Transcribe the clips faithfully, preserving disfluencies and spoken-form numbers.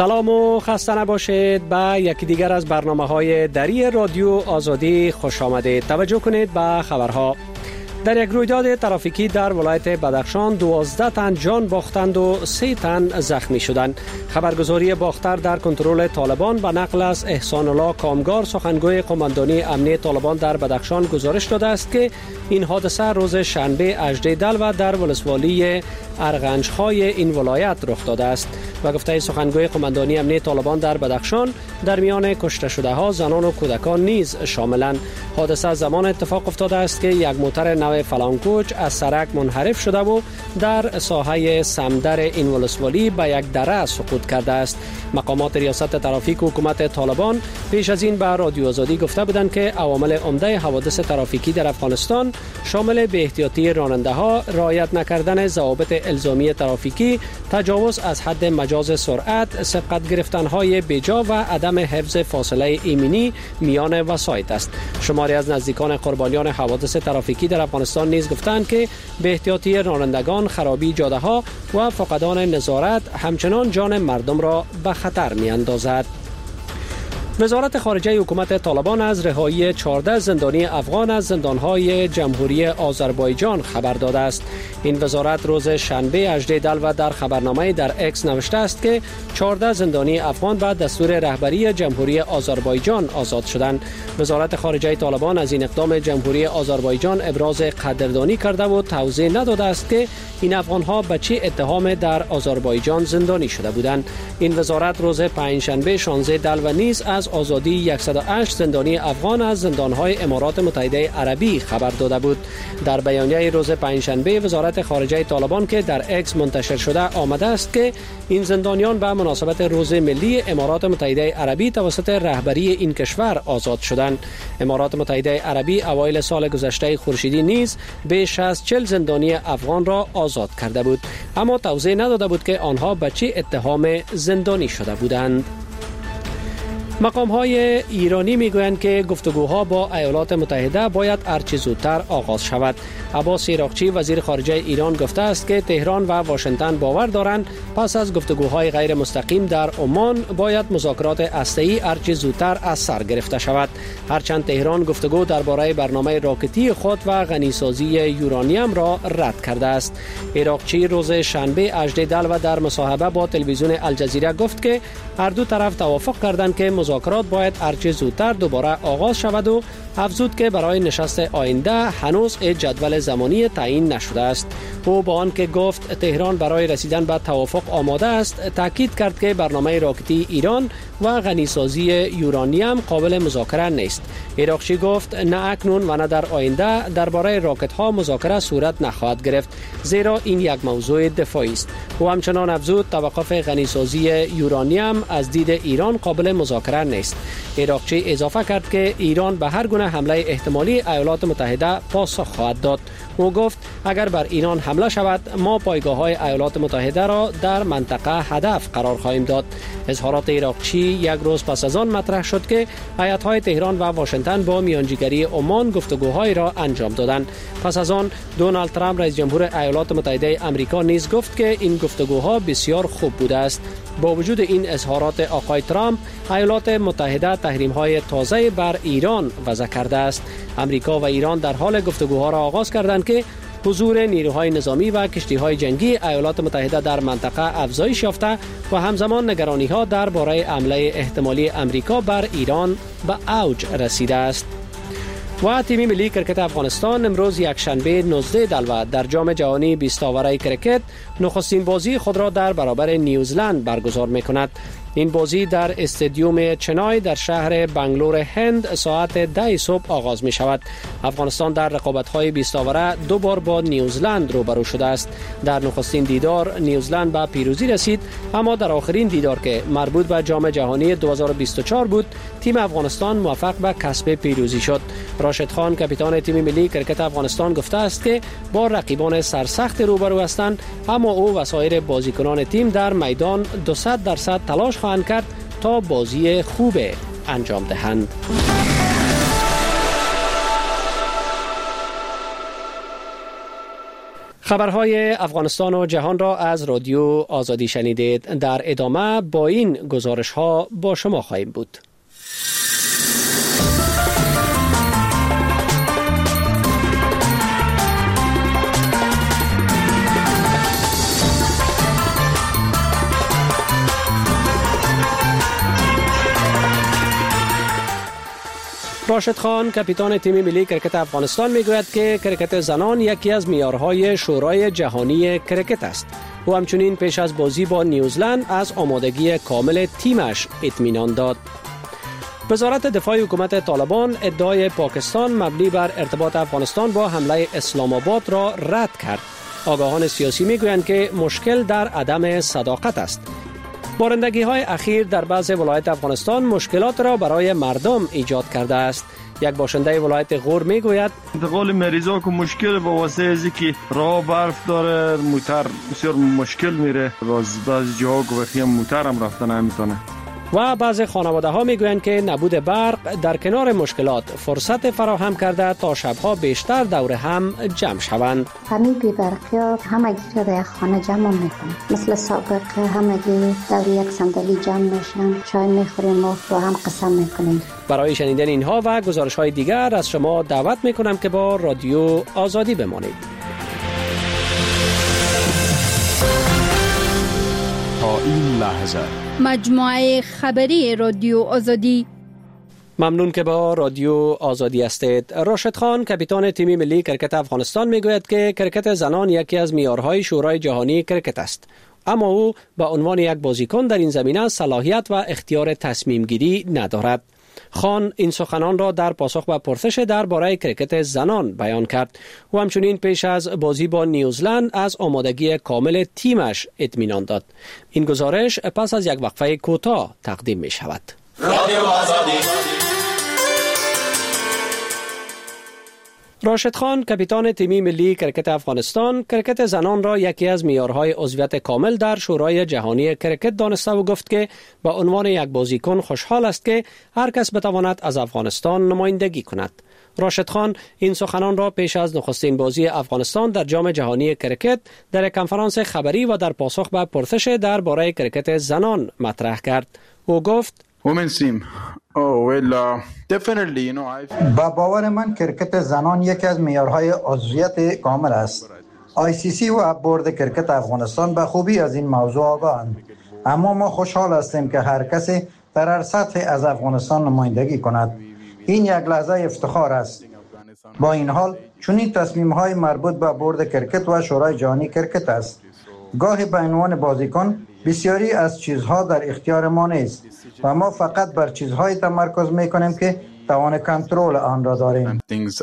سلام و خسته نباشید. به یکی دیگر از برنامه‌های دری رادیو آزادی خوش آمدید. توجه کنید به خبرها. در یک رویداد ترافیکی در ولایت بدخشان دوازده تن جان باختند و سه تن زخمی شدند. خبرگزاری باختر در کنترل طالبان به نقل از احسان الله کامگار سخنگوی قماندانی امنیه طالبان در بدخشان گزارش داده است که این حادثه روز شنبه هجدهم دلو در ولسوالی ارغنج‌های این ولایت رخ داده است. و گفته سخنگوی قماندانی امنیه طالبان در بدخشان در میان کشته شده ها زنان و کودکان نیز شاملند. حادثه زمان اتفاق افتاده است که یک موتر نو فلانکوچ از سرک منحرف شده و در ساحه سمدر این ولسوالی به یک دره سقوط کرده است. مقامات ریاست ترافیک و حکومت طالبان پیش از این به رادیو آزادی گفته بودند که عوامل عمده حوادث ترافیکی در افغانستان شامل بی احتیاطی راننده ها، رعایت نکردن ضوابط الزامی ترافیکی، تجاوز از حد مجاز سرعت، سبقت گرفتن های بیجا و عدم حفظ فاصله ایمنی میان وسایط است. شماری از نزدیکان قربانیان حوادث ترافیکی در افغانستان نیز گفتند که بی احتیاطی رانندگان، خرابی جاده ها و فقدان نظارت همچنان جان مردم را به خطر می اندازد. وزارت خارجه حکومت طالبان از رهایی چهارده زندانی افغان از زندانهای جمهوری آذربایجان خبر داده است. این وزارت روز شنبه هجدهم دلو در خبرنامه در اکس نوشته است که چهارده زندانی افغان به دستور رهبری جمهوری آذربایجان آزاد شدند. وزارت خارجه طالبان از این اقدام جمهوری آذربایجان ابراز قدردانی کرده و توضیح نداده است که این افغانها به چه اتهام در آذربایجان زندانی شده بودند. این وزارت روز پنجشنبه شانزده دلو نیز از آزادی صد و هشت زندانی افغان از زندانهای امارات متحده عربی خبر داده بود. در بیانیه روز پنجشنبه وزارت خارجه طالبان که در اکس منتشر شده آمده است که این زندانیان به مناسبت روز ملی امارات متحده عربی توسط رهبری این کشور آزاد شدند. امارات متحده عربی اوایل سال گذشته خورشیدی نیز بیش از چهل زندانی افغان را آزاد کرده بود، اما توضیح نداده بود که آنها به چه اتهام زندانی شده بودند. مقام‌های ایرانی میگویند که گفتگوها با ایالات متحده باید هرچه زودتر آغاز شود. عباس عراقچی وزیر خارجه ایران گفته است که تهران و واشنگتن باور دارند پس از گفتگوهای غیر مستقیم در عمان باید مذاکرات هسته‌ای هرچه زودتر از سر گرفته شود. هرچند تهران گفتگو درباره برنامه راکتی خود و غنیسازی یورانیم را رد کرده است. عراقچی روز شنبه هجدهم دلو در مصاحبه با تلویزیون الجزیره گفت که هر دو طرف توافق کردند که مذاکرات باید هرچه زودتر دوباره آغاز شود و افزود که برای نشست آینده هنوز جدول زمانی تعیین نشده است. او با آنکه گفت تهران برای رسیدن به توافق آماده است، تاکید کرد که برنامه راکتی ایران و غنیسازی یورانیم قابل مذاکره نیست. عراقچی گفت نه اکنون و نه در آینده درباره راکت ها مذاکره صورت نخواهد گرفت، زیرا این یک موضوع دفاعی است. او همچنان افزود توقف غنیسازی یورانیم از دید ایران قابل مذاکره نیست. عراقچی اضافه کرد که ایران به هر گونه حمله احتمالی ایالات متحده پاسخ خواهد داد. او گفت اگر بر ایران حمله شود ما پایگاه‌های ایالات متحده را در منطقه هدف قرار خواهیم داد. اظهارات عراقچی یک روز پس از آن مطرح شد که هیئت‌های تهران و واشنگتن با میانجیگری عمان گفتگوهایی را انجام دادند. پس از آن دونالد ترامپ رئیس جمهور ایالات متحده آمریکا نیز گفت که این گفتگوها بسیار خوب بوده است. با وجود این اظهارات آقای ترامپ، ایالات متحده تحریم‌های تازه بر ایران وضع کرده است. آمریکا و ایران در حال گفتگوها را آغاز کردند که حضور نیروهای نظامی و کشتی‌های جنگی ایالات متحده در منطقه افزایش یافته و همزمان نگرانی‌ها درباره حمله احتمالی آمریکا بر ایران به اوج رسیده است. و تیم ملی کرکت افغانستان امروز یک شنبه نوزده دلو در جام جهانی بیست آوره کرکت نخستین بازی خود را در برابر نیوزلند برگزار می‌کند. این بازی در استادیوم چنای در شهر بنگلور هند ساعت ده صبح آغاز می شود. افغانستان در رقابت‌های بیست آوره دو بار با نیوزلند روبرو شده است. در نخستین دیدار نیوزلند به پیروزی رسید، اما در آخرین دیدار که مربوط به جام جهانی دو هزار و بیست و چهار بود تیم افغانستان موفق به کسب پیروزی شد. راشد خان کاپیتان تیم ملی کرکت افغانستان گفته است که با رقیبان سرسخت روبرو هستند، اما او و سایر بازیکنان تیم در میدان دویست درصد تلاش خواهند کرد تا بازی خوب انجام دهند. خبرهای افغانستان و جهان را از رادیو آزادی شنیدید. در ادامه با این گزارش ها با شما خواهیم بود. راشد خان کاپیتان تیم ملی کرکت افغانستان میگوید که کرکت زنان یکی از معیارهای شورای جهانی کرکت است. او همچنین پیش از بازی با نیوزلند از آمادگی کامل تیمش اطمینان داد. وزارت دفاع حکومت طالبان ادعای پاکستان مبنی بر ارتباط افغانستان با حمله اسلام آباد را رد کرد. آگاهان سیاسی میگویند که مشکل در عدم صداقت است. بارندگی های اخیر در بعض ولایت افغانستان مشکلات را برای مردم ایجاد کرده است. یک باشنده ولایت غور میگوید انتقال مریضا که مشکل با واسطه از که راه برف داره، موتر بسیار مشکل میره، باز بعضی جاها گوخی موتر هم رفتن نمیتونه. و بعض خانواده ها میگویند که نبود برق در کنار مشکلات فرصت فراهم کرده تا شبها بیشتر دور هم جمع شوند. همین بی برقی ها همگی را در خانه جمع میکنند. مثل سابق همگی دور یک صندلی جمع میشن، چای میخوریم و با هم قسم میکنیم. برای شنیدن اینها و گزارش های دیگر از شما دعوت میکنم که با رادیو آزادی بمانید. تا این لحظه مجموعه خبری رادیو آزادی. ممنون که با رادیو آزادی هستید. راشد خان کاپیتان تیم ملی کرکت افغانستان میگوید که کرکت زنان یکی از معیارهای شورای جهانی کرکت است، اما او به عنوان یک بازیکن در این زمینه صلاحیت و اختیار تصمیم گیری ندارد. خان این سخنان را در پاسخ به پرسش درباره کرکت زنان بیان کرد و همچنین پیش از بازی با نیوزلند از آمادگی کامل تیمش اطمینان داد. این گزارش پس از یک وقفه کوتاه تقدیم می شود. رادیو آزادی. راشد خان کاپیتان تیم ملی کرکت افغانستان کرکت زنان را یکی از معیارهای عضویت کامل در شورای جهانی کرکت دانسته و گفت که به عنوان یک بازیکن خوشحال است که هر کس بتواند از افغانستان نمایندگی کند. راشد خان این سخنان را پیش از نخستین بازی افغانستان در جام جهانی کرکت در کنفرانس خبری و در پاسخ به پرسش درباره کرکت زنان مطرح کرد. او گفت Women's team. Oh well, uh, definitely, you know, I've... با باور من کرکت زنان یکی از معیارهای عضویت کامل است. آی سی سی و بورد کرکت افغانستان به خوبی از این موضوع آگاهند. اما ما خوشحال هستیم که هر کسی در هر سطح از افغانستان نمایندگی کند. این یک لحظه افتخار است. با این حال چنین تصمیم‌های مربوط به بورد کرکت و شورای جهانی کرکت است. گاهی به عنوان بازیکن بسیاری از چیزها در اختیار ما نیست و ما فقط بر چیزهای تمرکز میکنیم که توان کنترل آن را داریم.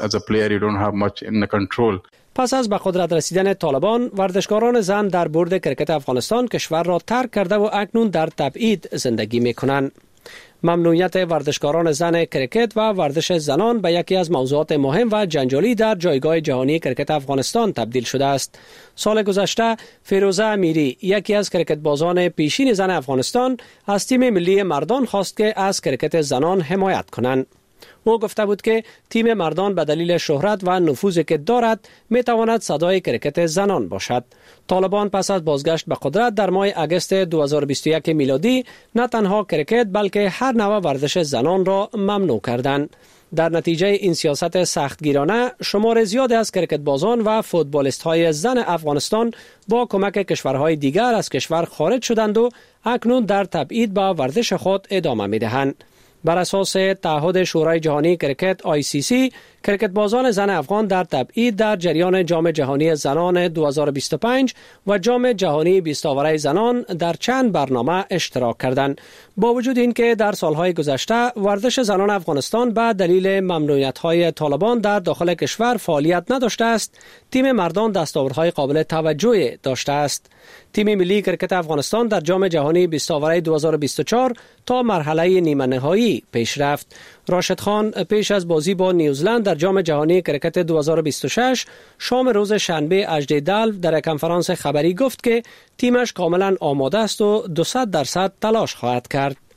پس از به قدرت رسیدن طالبان، ورزشکاران زن در بورد کرکت افغانستان کشور را ترک کرده و اکنون در تبعید زندگی میکنند. ممنوعیت ورزشکاران زن کرکت و ورزش زنان به یکی از موضوعات مهم و جنجالی در جایگاه جهانی کرکت افغانستان تبدیل شده است. سال گذشته فیروزه امیری، یکی از کرکت بازان پیشین زن افغانستان، از تیم ملی مردان خواست که از کرکت زنان حمایت کنند. او گفته بود که تیم مردان به دلیل شهرت و نفوذی که دارد می تواند صدای کرکت زنان باشد. طالبان پس از بازگشت به قدرت در ماه اگست دو هزار و بیست و یک میلادی نه تنها کرکت بلکه هر نوع ورزش زنان را ممنوع کردند. در نتیجه این سیاست سختگیرانه، شمار زیادی از کرکت بازان و فوتبالیست های زن افغانستان با کمک کشورهای دیگر از کشور خارج شدند و اکنون در تبعید به ورزش خود ادامه می دهند. بر اساس تعهد شورای جهانی کرکت آی سی سی، کرکت بازان زن افغان در تبعید در جریان جام جهانی زنان دو هزار و بیست و پنج و جام جهانی بیست آوره زنان در چند برنامه اشتراک کردند. با وجود اینکه در سالهای گذشته ورزش زنان افغانستان به دلیل ممنوعیت‌های طالبان در داخل کشور فعالیت نداشته است، تیم مردان دستاوردهای قابل توجهی داشته است. تیم ملی کرکت افغانستان در جام جهانی بیست آوره دو هزار و بیست و چهار تا مرحله نیمه نهایی پیش رفت. راشد خان پیش از بازی با نیوزلند در جام جهانی کرکت دو هزار و بیست و شش شام روز شنبه هجده دلو در کنفرانس خبری گفت که تیمش کاملا آماده است و دویست درصد تلاش خواهد کرد.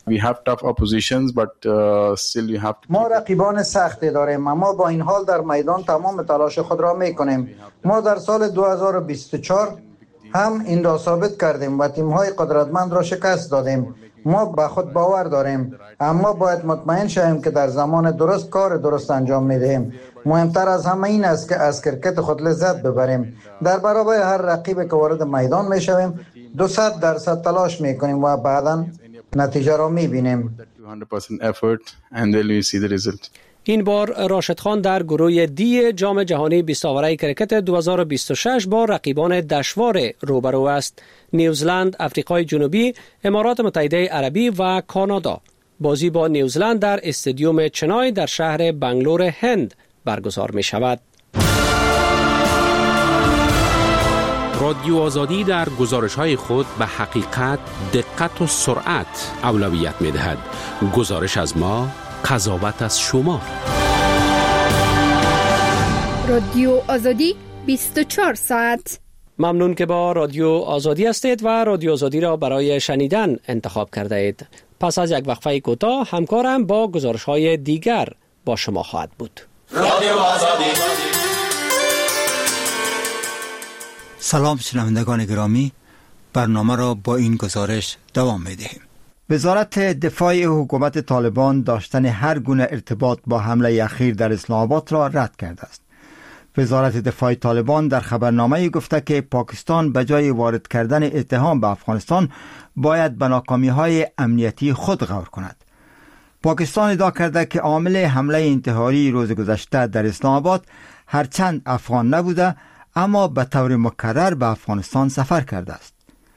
We have tough oppositions but uh, still we have to ما رقیبان سختی داریم اما با این حال در میدان تمام تلاش خود را میکنیم. ما در سال دو هزار و بیست و چهار هم این را ثابت کردیم و تیم‌های قدرتمند را شکست دادیم. ما به خود باور داریم اما باید مطمئن شویم که در زمان درست کار درست انجام میدهیم. مهمتر از همه این است که از کرکت خود لذت ببریم. در برابر هر رقیب که وارد میدان میشویم دوصد درصد تلاش میکنیم و بعداً نتیجه را میبینیم. این بار راشد خان در گروه دی جام جهانی بیست آوره کرکت دو هزار و بیست و شش با رقیبان دشوار روبرو است: نیوزلند، آفریقای جنوبی، امارات متحده عربی و کانادا. بازی با نیوزلند در استادیوم چنای در شهر بنگلور هند برگزار می شود. رادیو آزادی در گزارش‌های خود به حقیقت، دقت و سرعت اولویت می‌دهد. گزارش از ما، قضاوت از شما. رادیو آزادی بیست و چهار ساعت. ممنون که با رادیو آزادی هستید و رادیو آزادی را برای شنیدن انتخاب کرده اید. پس از یک وقفه کوتاه همکارم با گزارش‌های دیگر با شما خواهد بود. رادیو آزادی. سلام شنوندگان گرامی، برنامه را با این گزارش دوام می‌دهیم. وزارت دفاع حکومت طالبان داشتن هر گونه ارتباط با حمله اخیر در اسلام آباد را رد کرده است. وزارت دفاع طالبان در خبرنامه گفته که پاکستان به جای وارد کردن اتهام به افغانستان باید به ناکامی‌های امنیتی خود غور کند. پاکستان ادعا کرده که عامل حمله انتحاری روز گذشته در اسلام آباد هرچند افغان نبوده اما به طور مکرر به افغانستان سفر کرده است.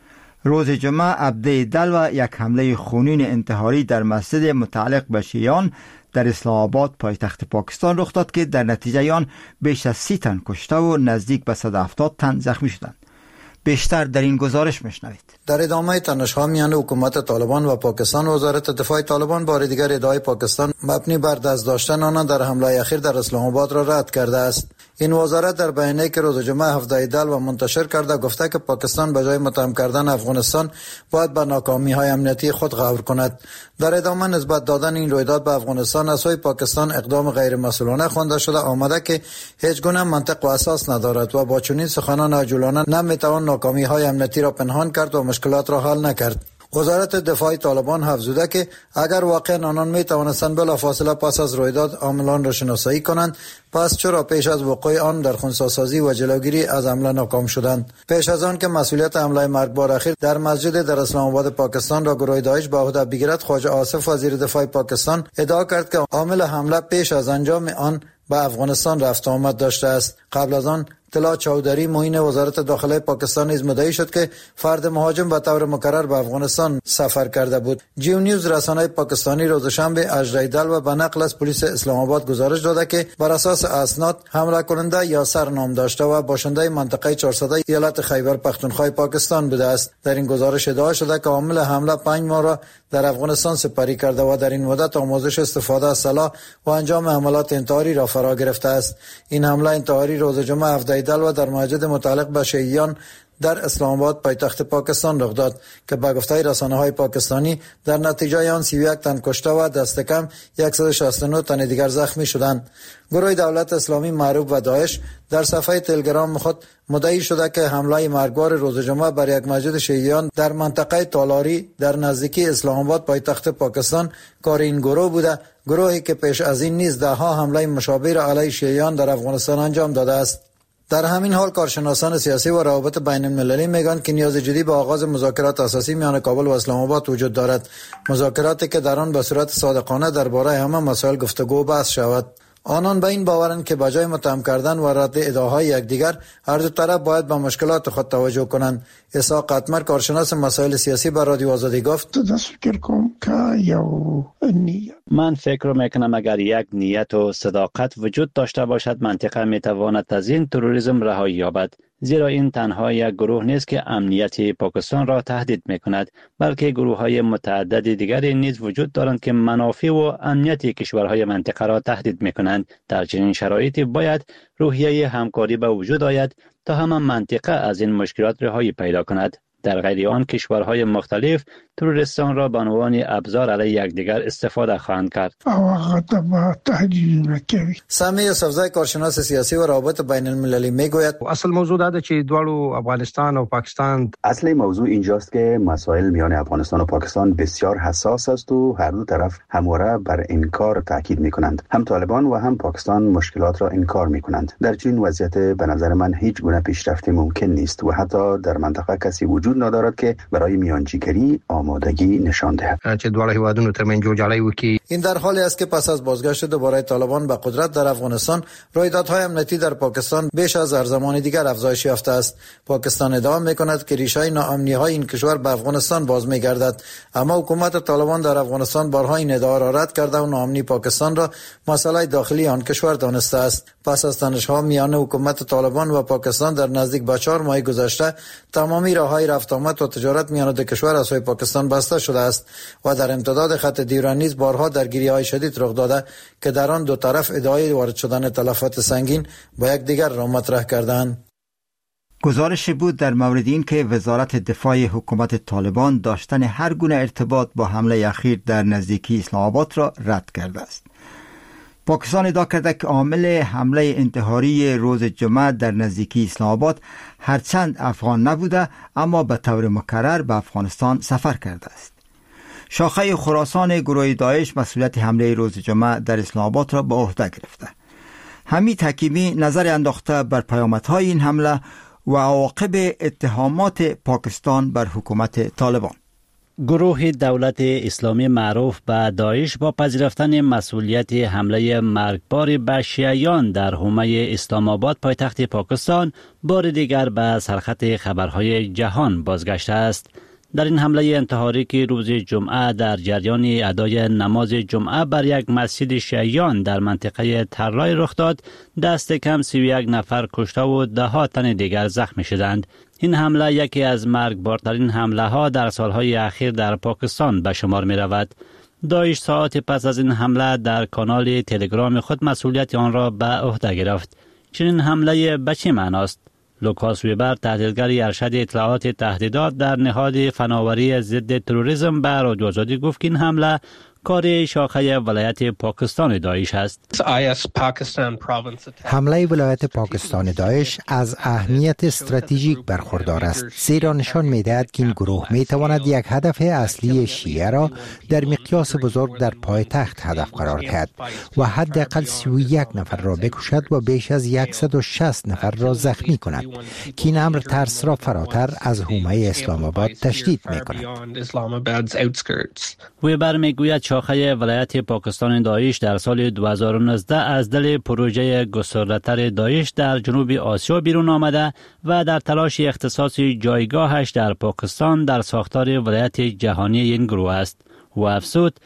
روز جمعه عبده دلو یک حمله خونین انتحاری در مسجد متعلق به شیعیان در اسلام آباد پایتخت پاکستان رخ داد که در نتیجه آن بیش از سی تن کشته و نزدیک به صد و هفتاد تن زخمی شدند. بیشتر در این گزارش میشنوید. در ادامه تنش‌ها میان حکومت طالبان و پاکستان، وزارت دفاع طالبان بار دیگر ادعای پاکستان مبنی بر دست داشتن آنان در حمله اخیر در اسلام آباد را رد کرده است. این وزارت در بیانیه‌ای که روز جمعه هفده دل و منتشر کرده گفته که پاکستان به جای متهم کردن افغانستان باید به ناکامی‌های امنیتی خود غور کند. در ادامه نسبت دادن این رویداد به افغانستان از سوی پاکستان اقدام غیر مسئولانه خوانده شده آمده که هیچ گونه منطق و اساس ندارد و با چنین سخنان عجولانه نمیتوان ناکامی‌های امنیتی را پنهان کرد و مشکلات را حل نکرد. وزارت دفاع طالبان افزوده که اگر واقعا آنان می توانستند بلافاصله پس از رویداد عاملان را شناسایی کنند، پس چرا پیش از وقوع آن در خنثی‌سازی و جلوگیری از حمله ناکام شدند؟ پیش از آن که مسئولیت حمله مرگبار اخیر در مسجد در اسلام آباد پاکستان را گروه داعش به عهده بگیرد، خواجه آصف وزیر دفاع پاکستان ادعا کرد که عامل حمله پیش از انجام آن به افغانستان رفت آمد داشته است. قبل از آن اطلاع چودری معین وزارت داخله پاکستان نیز مدعی شد که فرد مهاجم به طور مکرر به افغانستان سفر کرده بود. جیو نیوز رسانه پاکستانی روز شنبه هجده دل و به نقل از پلیس اسلام آباد گزارش داده که بر اساس اسناد حمله کننده یاسر نام داشته و باشنده منطقه چهارصد ایالت خیبر پختونخوا پاکستان بوده است. در این گزارش ادعا شده که عامل حمله پنج ماه را در افغانستان سپری کرده و در این مدت آموزش استفاده از سلاح و انجام حملات انتحاری را فرا گرفته است. این حمله انتحاری روز جمعه هفده دل و در مسجد متعلق به شیعیان در اسلام آباد پایتخت پاکستان رخ داد که به گفته رسانه‌های پاکستانی در نتیجه آن سی و یک تن کشته و دست کم صد و شصت و نه تن دیگر زخمی شدند. گروه دولت اسلامی معروف به داعش در صفحه تلگرام خود مدعی شده که حمله مرگبار روز جمعه بر یک مسجد شیعیان در منطقه تالاری در نزدیکی اسلام آباد پایتخت پاکستان کار این گروه بوده، گروهی که پیش از این نیز ده ها حمله مشابه را علیه شیعیان در افغانستان انجام داده است. در همین حال کارشناسان سیاسی و روابط بین المللی میگن که نیاز جدی به آغاز مذاکرات اساسی میان کابل و اسلام آباد وجود دارد، مذاکراتی که در آن به صورت صادقانه درباره همه مسائل گفتگو و بحث شود. آنان به این باورند که بجای متهم کردن و رد ادعاهای یکدیگر، هر دو طرف باید به مشکلات خود توجه کنند. اسحاق قطمر کارشناس مسائل سیاسی به رادیو آزادی گفت: من فکر میکنم اگر یک نیت و صداقت وجود داشته باشد، منطقه میتواند از این تروریسم رهایی یابد، زیرا این تنها یک گروه نیست که امنیت پاکستان را تهدید میکند، بلکه گروه های متعدد دیگری نیز وجود دارند که منافع و امنیت کشورهای منطقه را تهدید میکنند. در چنین شرایطی باید روحیه همکاری به وجود آید تا همه منطقه از این مشکلات رهایی پیدا کند. در غیر آن کشورهای مختلف تروریستان را به عنوان ابزار علیه یکدیگر استفاده خواهند کرد. سامی یوسفزای کارشناس سیاسی و روابط بین المللی میگوید اصل موضوع ده چې دوالو افغانستان و پاکستان، اصل موضوع اینجاست که مسائل میان افغانستان و پاکستان بسیار حساس است و هر دو طرف همواره بر انکار تاکید میکنند. هم طالبان و هم پاکستان مشکلات را انکار میکنند. در چنین وضعیت به نظر من هیچ گونه پیشرفتی ممکن نیست و حتی در منطقه کسی وجود ندارد که برای میانجیگری آمادگی نشان دهد. چې دوالو هیوادونو ترمنځ جوړجاړی وکړي. این در حالی است که پس از بازگشت دوباره طالبان به قدرت در افغانستان، رویدادهای امنیتی در پاکستان بیش از هر زمان دیگر افزایش یافته است. پاکستان ادعا میکند که ریشه ناامنی‌های این کشور به افغانستان باز میگردد، اما حکومت طالبان در افغانستان بارها این ادعا را رد کرده و ناامنی پاکستان را مسئله داخلی آن کشور دانسته است. پس از تنش‌ها میان حکومت طالبان و پاکستان در نزدیک به چهار ماه گذشته، تمامی راههای رفت آمد و تجارت میان دو کشور از سوی پاکستان بسته شده است و در امتداد خط دیران نیز بارها درگیری‌های شدید رخ داده که در آن دو طرف ادعای وارد شدن تلفات سنگین با یکدیگر را مطرح کردند. گزارش بود در مورد این که وزارت دفاع حکومت طالبان داشتن هر گونه ارتباط با حمله اخیر در نزدیکی اسلام آباد را رد کرده است. پاکستان ادعا کرده که عامل حمله انتحاری روز جمعه در نزدیکی اسلام آباد هرچند افغان نبوده اما به طور مکرر به افغانستان سفر کرده است. شاخه خراسان گروه داعش مسئولیت حمله روز جمعه در اسلام آباد را به عهده گرفته. حمید حکیمی نظر انداخته بر پیامدهای این حمله و عواقب اتهامات پاکستان بر حکومت طالبان. گروه دولت اسلامی معروف به داعش با پذیرفتن مسئولیت حمله مرگبار به شیعیان در حومه اسلام آباد پایتخت پاکستان بار دیگر به سرخط خبرهای جهان بازگشته است. در این حمله انتحاری که روز جمعه در جریان ادای نماز جمعه بر یک مسجد شیعیان در منطقه ترلای رخ داد، دست کم سی و یک نفر کشته و ده ها تن دیگر زخمی شدند. این حمله یکی از مرگبارترین حمله ها در سالهای اخیر در پاکستان به شمار می رود. داعش ساعت پس از این حمله در کانال تلگرام خود مسئولیت آن را به عهده گرفت. چنین حمله به چه معناست؟ لوکاس ویبر، تحلیلگر ارشد اطلاعات تهدیدات در نهاد فناوری ضد تروریسم، به رادیو آزادی گفت که این حمله کار شاخه ولایت پاکستان داعش است. حمله ولایت پاکستان داعش از اهمیت استراتژیک برخوردار است، زیرا نشان می‌دهد که این گروه می‌تواند یک هدف اصلی شیعه را در مقیاس بزرگ در پایتخت هدف قرار دهد و حداقل سی و یک نفر را بکشد و بیش از صد و شصت نفر را زخمی کند که این امر ترس را فراتر از حومه اسلام آباد تشدید می‌کند. ویبر میگوید شاخه ولایت پاکستان داعش در سال دو هزار و نوزده از دل پروژه گسترده‌تر داعش در جنوب آسیا بیرون آمده و در تلاش اختصاص جایگاهش در پاکستان در ساختار ولایت جهانی این گروه است. و افزود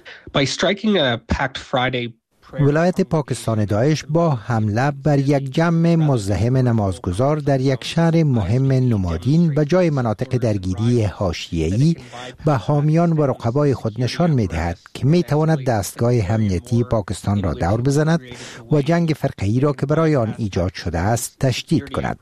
ولایت پاکستان داعش با حمله بر یک جمع مزدحم نمازگزار در یک شهر مهم نمادین به جای مناطق درگیری حاشیه‌ای به حامیان و رقبای خود نشان می‌دهد که می‌تواند دستگاه امنیتی پاکستان را دور بزند و جنگ فرقه‌ای را که برای آن ایجاد شده است تشدید کند.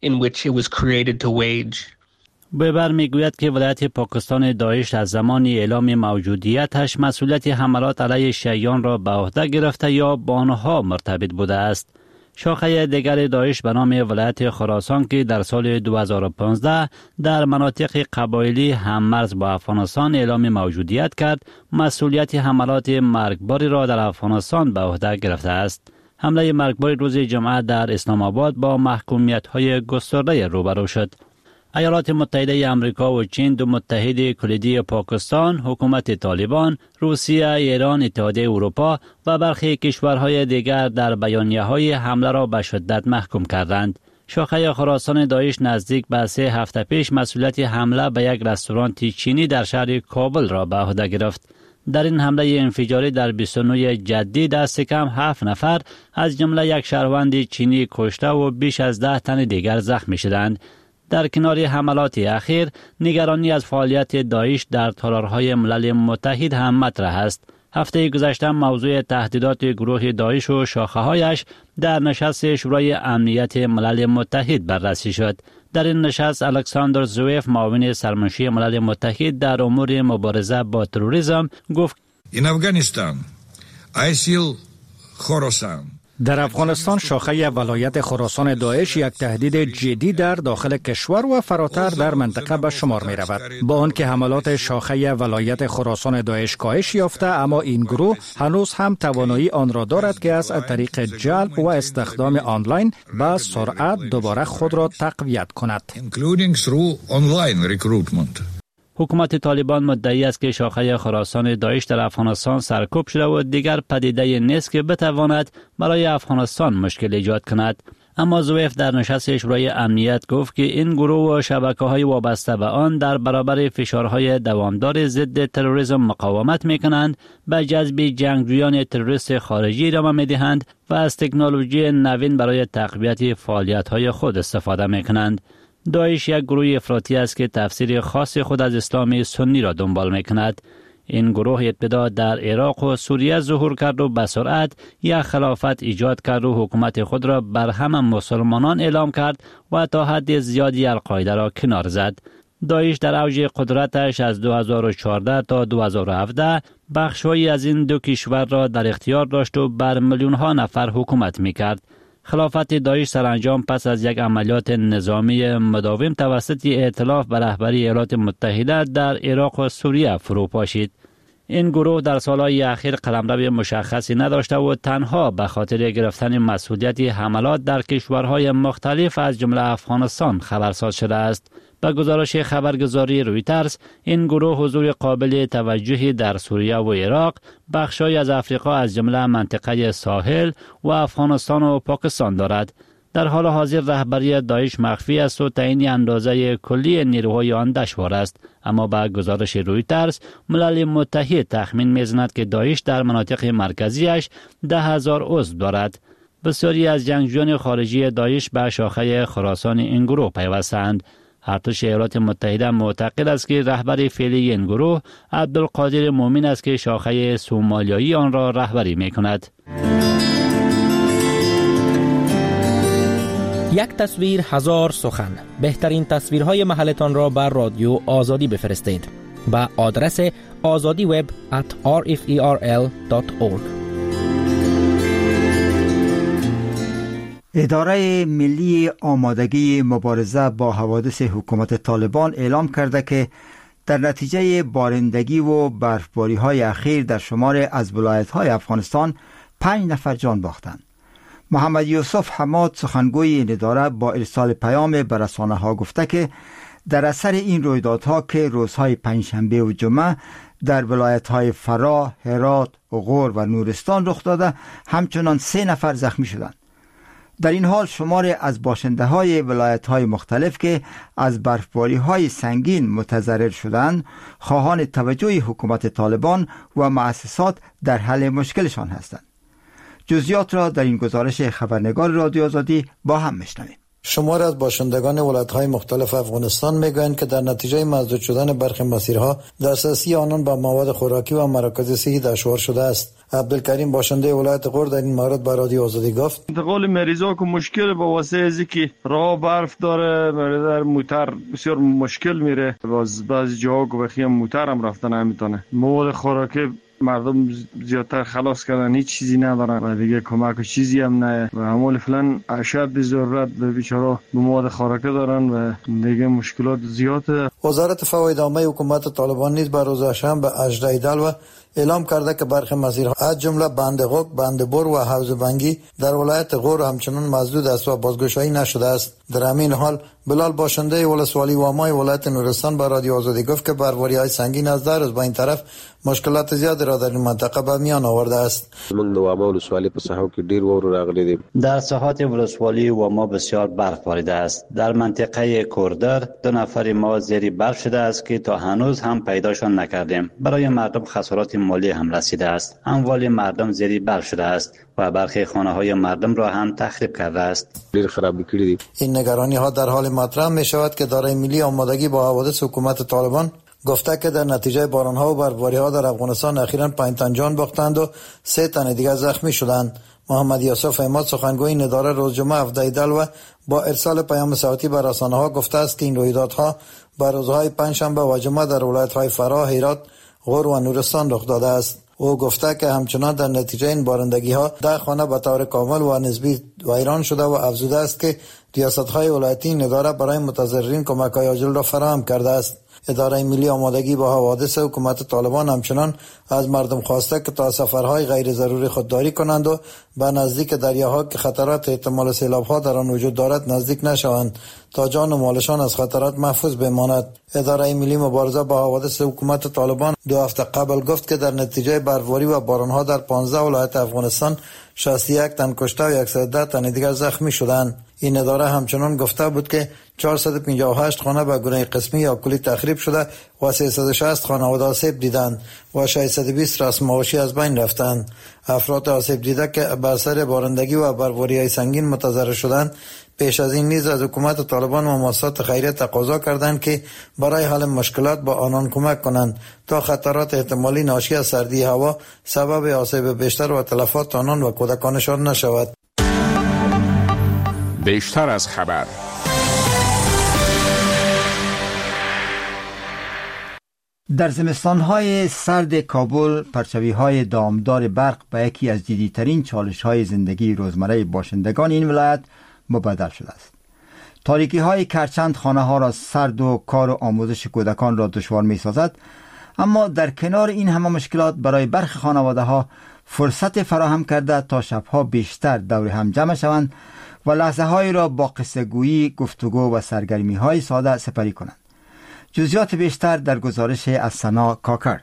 ویبر میگوید که ولایت پاکستان داعش از زمان اعلام موجودیتش مسئولیت حملات علیه شیعیان را به عهده گرفته یا با آنها مرتبط بوده است. شاخه دیگر داعش به نام ولایت خراسان که در سال دو هزار و پانزده در مناطق قبایلی هممرز با افغانستان اعلام موجودیت کرد، مسئولیت حملات مرگباری را در افغانستان به عهده گرفته است. حمله مرگبار روز جمعه در اسلام آباد با محکومیت‌های گسترده روبرو شد. ایالات متحده آمریکا و چین، دو متحد کلیدی پاکستان، حکومت طالبان، روسیه، ایران، اتحادیه اروپا و برخی کشورهای دیگر در بیانیه‌های حمله را به شدت محکوم کردند. شاخه خراسان داعش نزدیک به سه هفته پیش مسئولیت حمله به یک رستوران چینی در شهر کابل را به عهده گرفت. در این حمله انفجاری در بیست و نه جدی دست کم هفت نفر از جمله یک شهروند چینی کشته و بیش از ده تن دیگر زخمی شدند. در کنار حملات اخیر، نگرانی از فعالیت داعش در تالارهای ملل متحد هم مطرح است. هفته گذشته موضوع تهدیدات گروه داعش و شاخه‌هایش در نشست شورای امنیت ملل متحد بررسی شد. در این نشست الکساندر زویف معاون سرمنشی ملل متحد در امور مبارزه با تروریسم گفت In Afghanistan, ISIL Khorasan در افغانستان شاخه ولایت خراسان داعش یک تهدید جدی در داخل کشور و فراتر در منطقه به شمار می رود. با آنکه حملات شاخه ولایت خراسان داعش کاهش یافته، اما این گروه هنوز هم توانایی آن را دارد که از طریق جلب و استخدام آنلاین به سرعت دوباره خود را تقویت کند. including through online recruitment. حکومت طالبان مدعی است که شاخه خراسان داعش در افغانستان سرکوب شده و دیگر پدیده نیست که بتواند برای افغانستان مشکل ایجاد کند. اما زویف در نشست شورای امنیت گفت که این گروه و شبکه‌های وابسته به آن در برابر فشارهای دوامدار ضد تروریسم مقاومت می‌کنند، به جذب جنگجویان تروریست خارجی ادامه می‌دهند و از تکنولوژی نوین برای تقویت فعالیت‌های خود استفاده می‌کنند. داعش یک گروه افراطی است که تفسیر خاص خود از اسلام سنی را دنبال می‌کند. این گروه ابتدا در عراق و سوریه ظهور کرد و به سرعت یک خلافت ایجاد کرد و حکومت خود را بر همه مسلمانان اعلام کرد و تا حد زیادی القاعده را کنار زد. داعش در اوج قدرتش از دو هزار و چهارده تا دو هزار و هفده بخش‌هایی از این دو کشور را در اختیار داشت و بر میلیون‌ها نفر حکومت می‌کرد. خلافت داعش سرانجام پس از یک عملیات نظامی مداوم توسط ائتلاف به رهبری ایالات متحده در عراق و سوریه فرو پاشید. این گروه در سالهای اخیر قلمرو مشخصی نداشته و تنها به خاطر گرفتن مسئولیت حملات در کشورهای مختلف از جمله افغانستان خبرساز شده است. به گزارش خبرگزاری رویترز، این گروه حضور قابل توجهی در سوریه و عراق، بخشای از افریقا از جمله منطقه ساحل و افغانستان و پاکستان دارد. در حال حاضر رهبری داعش مخفی است و تعیین اندازه کلی نیروهای آن دشوار است، اما با گزارش رویترز ملل متحد تخمین می‌زند که داعش در مناطق مرکزیش ده هزار عضو دارد. بسیاری از جنگجویان خارجی داعش به شاخه خراسان این گروه پیوستند. ارتش ایالات متحده معتقد است که رهبر فعلی این گروه عبدالقادر مومن است که شاخه سومالیایی آن را رهبری می‌کند. یک تصویر هزار سخن. بهترین تصویرهای محلتان را بر رادیو آزادی بفرستید با آدرس آزادی وب ات آر اف ای آر ال دات اورگ. اداره ملی آمادگی مبارزه با حوادث حکومت طالبان اعلام کرده که در نتیجه بارندگی و برفباری‌های اخیر در شمار از ولایت‌های افغانستان پنج نفر جان باختند. محمد یوسف حماد سخنگوی این اداره با ارسال پیام به رسانه‌ها گفته که در اثر این رویدادها که روزهای پنجشنبه و جمعه در ولایت‌های فراه، هرات، غور و نورستان رخ داده، همچنان سه نفر زخمی شدند. در این حال شمار از باشنده‌های ولایت‌های مختلف که از برفباری‌های سنگین متضرر شدند، خواهان توجه حکومت طالبان و مؤسسات در حل مشکلشان هستند. جزئیات را در این گزارش خبرنگار رادیو آزادی با هم میشنویم. شمار از باشندگان ولایت‌های مختلف افغانستان میگویند که در نتیجه مسدود شدن برخی مسیرها دسترسی آنان به مواد خوراکی و مراکز صحی دشوار شده است. عبدالکریم باشنده ولایت غور در این مورد به رادیو آزادی گفت انتقال مریضا که مشکل با واسطه از که راه برف داره، در موتر بسیار مشکل میره، باز بعضی جاها که بخیم موتر هم رفتن نمیتونه. مواد خوراکی مردم زیادتر خلاص کردن، هیچ چیزی ندارن و دیگه کمک و چیزی هم نه و همول فلان اشد ضرورت به بیچارا مواد خوراکی دارن و دیگه مشکلات زیاده. وزارت فوید عامه حکومت طالبان نیز به روز شنبه هجده ایدل اعلام کرده که برخی مسیرها از جمله بندقوق، بندبور و حوض بنگی در ولایت غور همچنان مسدود است و بازگشایی نشده است. در همین حال بلال باشنده ولسوالی وامای ولایت نورستان به رادیو آزادی گفت که برفباری‌های سنگین از در روز به این طرف مشکلات زیادی را در این منطقه به میان آورده است. موږ د واما ولسوالی په ساحو کې ډیر ور راغلي دي. در ساحات ولسوالی واما بسیار برف باریده است. در منطقه کوردر دو نفر ما زیر برف شده است که تا هنوز هم پیداشان نکردیم. برای مردم خسارات مالی هم رسیده است. اموال مردم زیر برف شده است و برخی خانه‌های مردم را هم تخریب کرده است. ډیر خراب کړي دي. این نگرانی ها در حال مطرح می شود که اداره ملی آمادگی با حوادث حکومت طالبان گفته که در نتیجه باران‌ها و برفباری‌ها در افغانستان اخیراً پنج تن جان باختند و سه تن دیگر زخمی شدند. محمد یوسف احمد سخنگوی این اداره روز جمعه هفده ایدل و با ارسال پیام صوتی به رسانه‌ها گفته است که این رویدادها بر روزهای پنجشنبه و جمعه در ولایت‌های فراه، هرات، غور و نورستان رخ داده است. او گفته که همچنان در نتیجه این بارندگی‌ها ده خانه به طور کامل و نسبی ویران شده و افزوده است که ریاست‌های ولایتی این اداره برای متضررین کمک‌های عاجل را فراهم کرده است. اداره ملی آمادگی با حوادث حکومت طالبان همچنان از مردم خواسته که تا سفرهای غیر ضروری خودداری کنند و به نزدیک دریاها که خطرات احتمال سیلاب‌ها در آن وجود دارد نزدیک نشوند تا جان و مالشان از خطرات محفوظ بماند. اداره ملی مبارزه با حوادث حکومت طالبان دو هفته قبل گفت که در نتیجه برفباری و باران‌ها در پانزده ولایت افغانستان شصت و یک تن کشته و صد و ده تن دیگر زخمی شدند. این اداره همچنان گفته بود که چهارصد و پنجاه و هشت خانه به گونه قسمی یا کلی تخریب شده و سیصد و شصت خانواده آسیب دیدند و ششصد و بیست رسم معاشی از بین رفتند. افراد آسیب دیده که به اثر بارندگی و برفباری‌های سنگین متضرر شدند پیش از این نیز از حکومت طالبان و مؤسسات خیریه تقاضا کردند که برای حل مشکلات با آنان کمک کنند تا خطرات احتمالی ناشی از سردی هوا سبب آسیب بیشتر و تلفات آنان و کودکانشان نشود. بیشتر از خبر. در زمستان‌های سرد کابل پرچاوی‌های دامدار برق به یکی از جدی‌ترین چالش‌های زندگی روزمره باشندگان این ولایت مبدل شده است. تاریکی‌های کرچند خانه‌ها را سرد و کار و آموزش کودکان را دشوار می‌سازد، اما در کنار این همه مشکلات برای برخی خانواده‌ها فرصت فراهم کرده تا شب‌ها بیشتر دور هم جمع شوند و لحظه‌هایی را با قصه‌گویی، گفتگو و سرگرمی‌های ساده سپری کنند. جزئیات بیشتر در گزارش از سنا کاکر.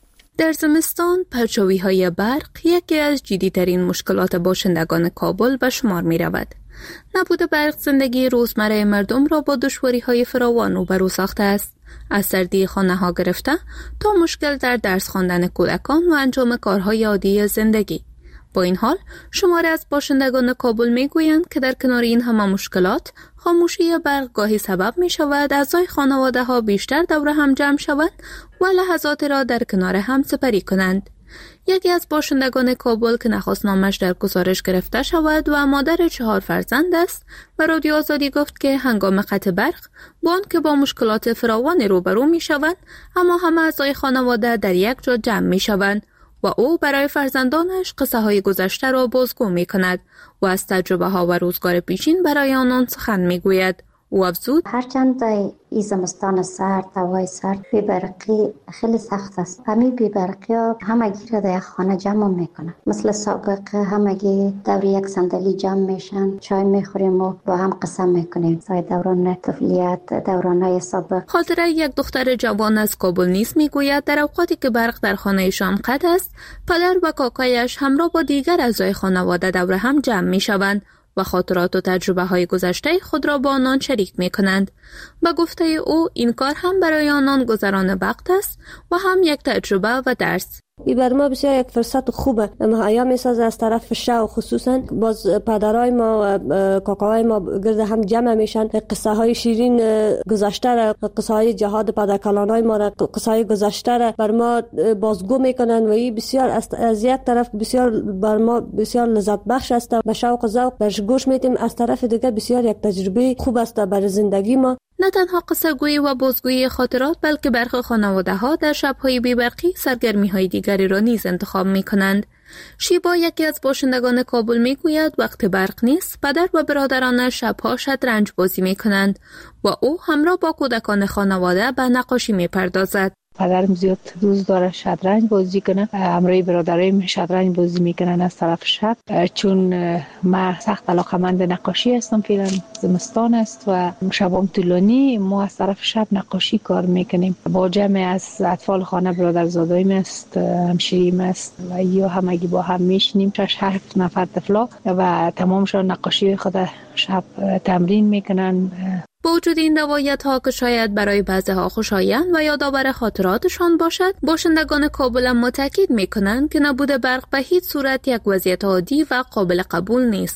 در زمستان پرچاوی‌های برق یکی از جدی‌ترین مشکلات باشندگان کابل به شمار می‌رود. نبود برق زندگی روزمره مردم را با دشواری‌های فراوان روبرو ساخته است. از سردی خانه‌ها گرفته تا مشکل در درس خواندن کودکان و انجام کارهای عادی زندگی. با این حال شماری از باشندگان کابل میگویند که در کنار این همه مشکلات خاموشی برق گاهی سبب می شود اعضای خانواده ها بیشتر دور هم جمع شوند و لحظات را در کنار هم سپری کنند. یکی از باشندگان کابل که نخواست نامش در گزارش گرفته شود و مادر چهار فرزند است و رادیو آزادی گفت که هنگام قطع برق با آنکه با مشکلات فراوان روبرو می شوند اما همه اعضای خانواده در یک جا جمع می شوند و او برای فرزندانش قصه های گذشته را بازگو می کند و از تجربه ها و روزگار پیشین برای آنان سخن می گوید. او افزود هرچند این زمستان سرد، هوای سرد، بی‌برقی خیلی سخت است. همین بی‌برقی ها همگی را در یک خانه جمع میکنن. مثل سابق همگی دور یک صندلی جمع میشن، چای میخوریم و با هم قصه میکنیم. سای دوران طفولیت، دورانهای سابق. خاطره یک دختر جوان از کابل نیز میگوید در اوقاتی که برق در خانهشان قطع است، پدر و کاکایش همراه با دیگر اعضای خانواده دور هم جمع میشوند و خاطرات و تجربه های گذشته خود را با آنان شریک می کنند. با گفته او این کار هم برای آنان گذران وقت است و هم یک تجربه و درس. این بر ما بسیار یک فرصت خوبه. مهیا میسازه از طرف شو، خصوصا باز پدرای ما و کاکاهای ما گرد هم جمع میشن، قصه های شیرین گذشته را، قصه های جهاد پدرکلانای ما را، قصه های گذشته را بر ما بازگو میکنن و این بسیار از یک طرف بسیار بر ما بسیار لذت بخش است. به شوق و ذوق برش گوش میتیم، از طرف دیگه بسیار یک تجربه خوب است برای زندگی ما. نه تنها قصه گویی و بازگویی خاطرات بلکه برخی خانواده ها در شب‌های بی‌برقی سرگرمی های دیگری را نیز انتخاب می کنند. شیبا یکی از باشندگان کابل می گوید وقت برق نیست پدر و برادرانش شب‌ها شطرنج بازی می کنند و او همراه با کودکان خانواده به نقاشی می پردازد. پدرم زیاد دوست داره شطرنج بازی کنه، همراه برادرایم شطرنج بازی میکنن از طرف شب. چون من سخت علاقه‌مند نقاشی هستم، فعلا زمستان است و شبام طولانی، ما از طرف شب نقاشی کار میکنیم. با جمع از اطفال خانه برادرزادایم است، همشیریم است و یا همگی با هم میشینیم، شش هفت نفر طفلا و تمامشان نقاشی خود شب تمرین میکنن. با وجود این روایت ها که شاید برای بعضی ها خوشایند و یادآور خاطراتشان باشد، باشندگان کابل اما تاکید میکنند که نبود برق به هیچ صورت یک وضعیت عادی و قابل قبول نیست.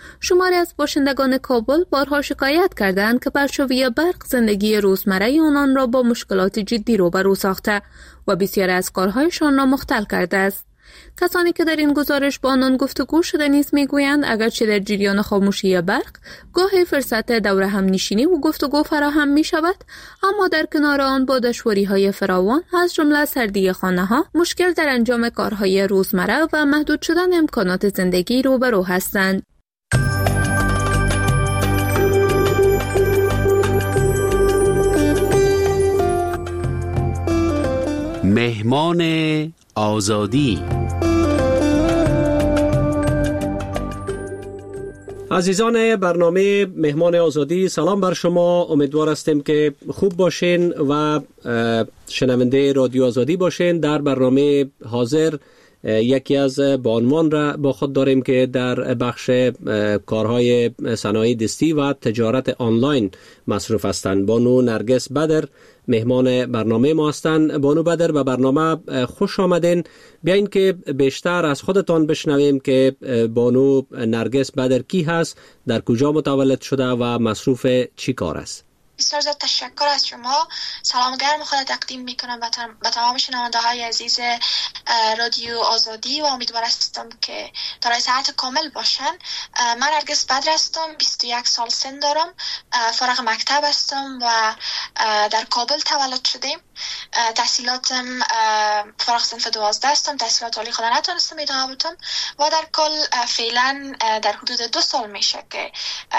شماری از باشندگان کابل بارها شکایت کردند که پرچاوی برق زندگی روزمره آنان را با مشکلات جدی روبرو ساخته و بسیاری از کارهایشان را مختل کرده است. کسانی که در این گزارش با آنان گفتگو شده نیز میگویند اگرچه در جریان خاموشی برق گاهی فرصت دوره هم نشینی و گفتگو فراهم می شود، اما در کنار آن با دشواری های فراوان از جمله سردی خانه ها، مشکل در انجام کارهای روزمره و محدود شدن امکانات زندگی روبرو هستند. مهمان آزادی. عزیزان برنامه مهمان آزادی، سلام بر شما. امیدوار هستیم که خوب باشین و شنونده رادیو آزادی باشین. در برنامه حاضر یکی از بانوان را با خود داریم که در بخش کارهای صنایع دستی و تجارت آنلاین مصروف هستند. بانو نرگس بدر مهمان برنامه ما هستند. بانو بدر به برنامه خوش آمدین. بیاین که بیشتر از خودتان بشنویم که بانو نرگس بدر کی هست، در کجا متولد شده و مصروف چی کار است. بسیار زیاد تشکر از شما. سلام گرم خود تقدیم میکنم به تمام شنونده های عزیز رادیو آزادی و امیدوار هستم که در ساعت کامل باشن. من نرگس بدر هستم، بیست و یک سال سن دارم، فارغ مکتب هستم و در کابل تولد شدیم. تحصیلاتم فارغ صنف دوازده هستم، تحصیلات عالی خود نتونستم ادامه بدم و در کل فعلا در حدود دو سال میشه که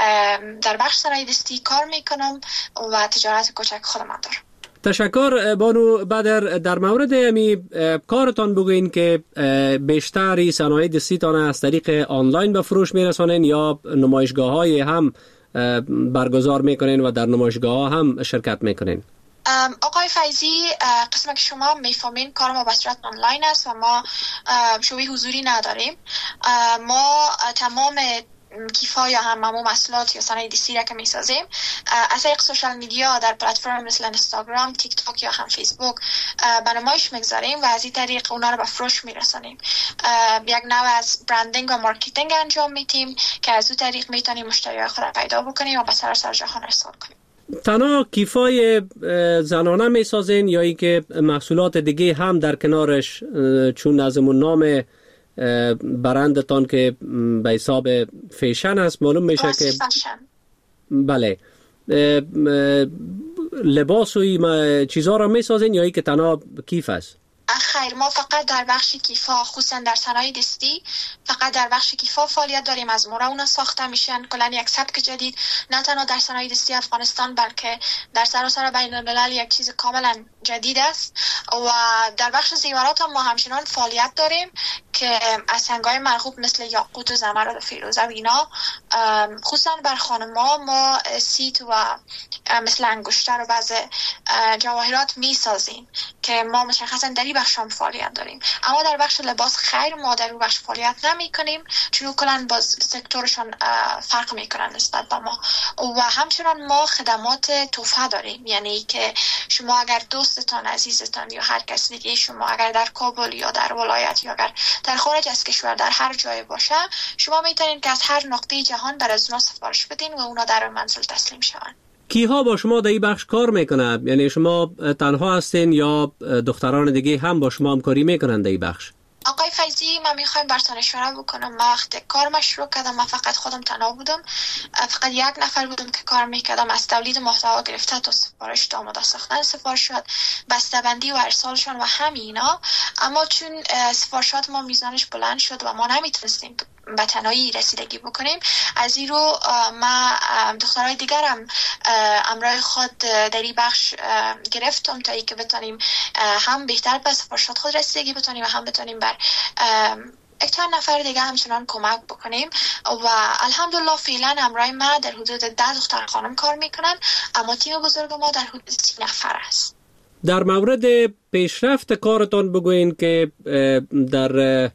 در بخش صنایع دستی کار میکنم و تجارت کوچک خودم دارم. تشکر بانو بدر. در مورد امی کارتان بگوین که بیشتری صنایع دستیتان از طریق آنلاین به فروش میرسانین یا نمایشگاه های هم برگزار میکنین و در نمایشگاه ها هم شرکت میکنین؟ آقای فیضی، قسمت که شما میفهمین کار ما به صورت آنلاین است و ما شوی حضوری نداریم. ما تمام کیفا یا هم همون محصولات یا صنایع دستی را که میسازیم از طریق سوشال میدیا در پلتفرم مثل اینستاگرام، تیک تاک یا هم فیسبوک به نمایش میگذاریم و از این طریق اونا رو به فروش میرسانیم. یک نوع از برندینگ و مارکتینگ انجام میدیم که از اون طریق میتونیم مشتریای خود را پیدا بکنیم و به سراسر جهان ارسال کنیم. تنها کیفای زنانه میسازین یا اینکه محصولات دیگه هم در کنارش، چون از اون نام برندتان که به حساب فیشن است معلوم میشه که بله لباس و این چیزها را میسازین یا اینکه تنها کیف است؟ خیر، ما فقط در بخش کیفا، خصوصا در صنایع دستی فقط در بخش کیفا فعالیت داریم. از مورا اونا ساخته میشن. کلا یک سبک جدید نه تنها در صنایع دستی افغانستان بلکه در سراسر بین الملل یک چیز کاملا جدید است. و در بخش زیورات هم ما همچنان فعالیت داریم که از سنگ‌های مرغوب مثل یاقوت و زمرد و فیروزه و اینا، خصوصا بر خانم‌ها ما سیت و مثل انگشتر و بعض جواهرات میسازیم که ما مشخصا در این بخش هم فعالیت داریم. اما در بخش لباس خیر، ما در اون بخش فعالیت نمی کنیم چون کلا باز سکتورشون فرق میکنن نسبت به ما. و همچنان ما خدمات توفه داریم، یعنی که شما اگر دوستتان، عزیزتان یا هر کس دیگه شما اگر در کابل یا در ولایت یا اگر در خارج از کشور در هر جای باشه، شما میتونید که از هر نقطه جهان بر از اونا سفارش بدین و اونا در منزل تسلیم شون. کیها با شما در این بخش کار میکنه؟ یعنی شما تنها هستین یا دختران دیگه هم با شما همکاری میکنن در این بخش؟ آقای فیضی، من میخوایم براتون اشاره بکنم. من وقت کارم شروع کردم، من فقط خودم تنها بودم، فقط یک نفر بودم که کار میکردم، از تولید محتوا گرفته تا سفارش تا آماده ساختن سفارشات، بسته‌بندی و ارسالشون و همینا. اما چون سفارشات ما میزانش بلند شد و ما نمیتونستیم به تنهایی رسیدگی بکنیم، از این رو ما دخترای دیگرم امرای خود در این بخش گرفتم تا ای که بتونیم هم بهتر به سفارشات خود رسیدگی بتونیم و هم بتونیم بر یک چند نفر دیگه همچنان کمک بکنیم. و الحمدلله فعلا امرای ما در حدود ده دختر خانم کار میکنن، اما تیم بزرگ ما در حدود سی نفر است. در مورد پیشرفت کارتان بگوین که در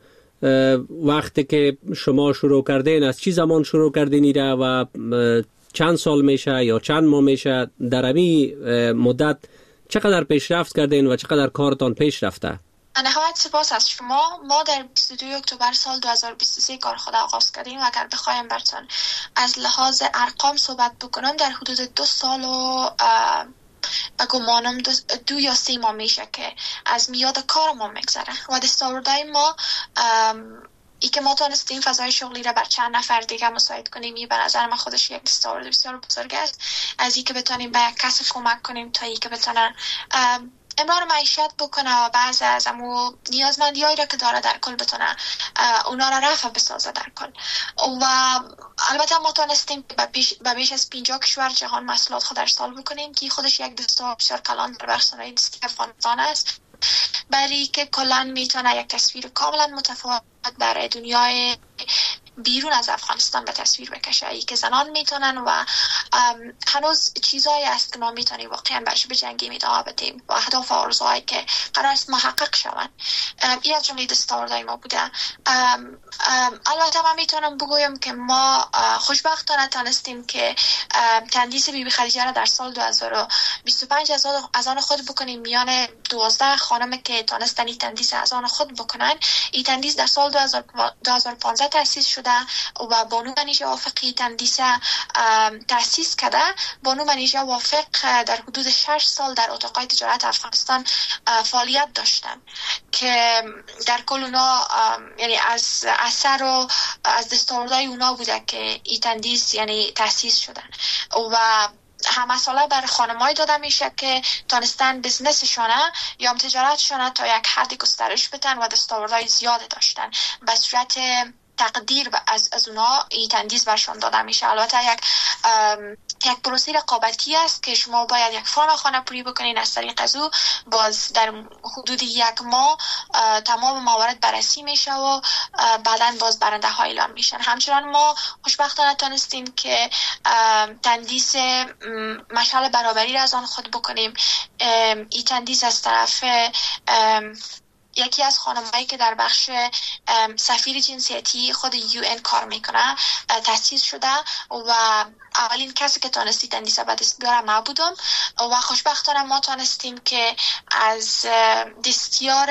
وقتی که شما شروع کردین، از چی زمان شروع کردین ایره و چند سال میشه یا چند ماه میشه، در همین مدت چقدر پیشرفت کردین و چقدر کارتان پیش رفته؟ نهایت سپاس از شما. ما در بیست و دوم اکتبر سال دو هزار و بیست و سه کار خود آغاز کردیم و اگر بخوایم براتون از لحاظ ارقام صحبت بکنم در حدود دو سال و به گمانم دو, دو یا سه ماه میشه که از میاد کار ما میگذره و دستاوردهای ما ای که ما تانستیم فضای شغلی را بر چند نفر دیگه مساعد کنیم، این به نظر من خودش یک دستاورد بسیار بزرگ است. از ای که بتونیم به یک کس کمک کنیم تا ای که بتونن امرار معیشت بکنه و بعض از امو نیازمندیایی را که داره در کل بتونه اونا را رفع بسازه در کل. و البته ما تانستیم به بیش از پنجاه کشور جهان محصولات خود ارسال بکنیم که خودش یک دستاورد بسیار کلان در بخش صنایع دستی افغانستان است، برای که کلان میتونه یک تصویر کاملا متفاوت برای دنیای بیرون از افغانستان به تصویر بکشه، ای که زنان میتونن و هنوز چیزایی است که ما میتونیم واقعا برش بجنگیم، ادامه بدیم و اهداف و آرزوهایی که قرار است محقق شوند. این از جمله دستاوردهای ما بوده. البته من میتونم بگویم که ما خوشبختانه تانستیم که تندیس بی بی خدیجه را در سال دو هزار و بیست و پنج از آن خود بکنیم. میان دوازده خانم که تانستن این تندیس از آن خود بکنن، این تندیس در سال دو هزار و پانزده تأسیس شده و بانو منیژه وافقی تندیس تأسیس کرده. بانو منیژه وافق در حدود شش سال در اتاقای تجارت افغانستان فعالیت داشتن که در کل اونا یعنی از اثر و از دستاوردهای اونا بوده که این تندیس یعنی تأسیس شده و همه ساله بر خانمای داده میشه که تانستن بزنسشانه یا تجارتشانه تا یک حدی گسترش بدن و دستاوردهای زیاد داشتن. به صورت تقدیر از از اونا این تندیس برشان داده میشه. البته یک یک پروسه رقابتی است که شما باید یک فرم خانه پوری بکنین. از طریق از او باز در حدود یک ماه تمام موارد بررسی میشه و بعداً باز برنده ها اعلام میشن. همچنان ما خوشبختانه تونستیم که تندیس مشعل برابری را از آن خود بکنیم. این تندیس از طرف یکی از خانمایی که در بخش سفیر جنسیتی خود یو ان کار میکنه تأسیس شده و اولین کسی که تانستی تندیس به دست بیاره ما بودم و خوشبختانه ما تانستیم که از دستیار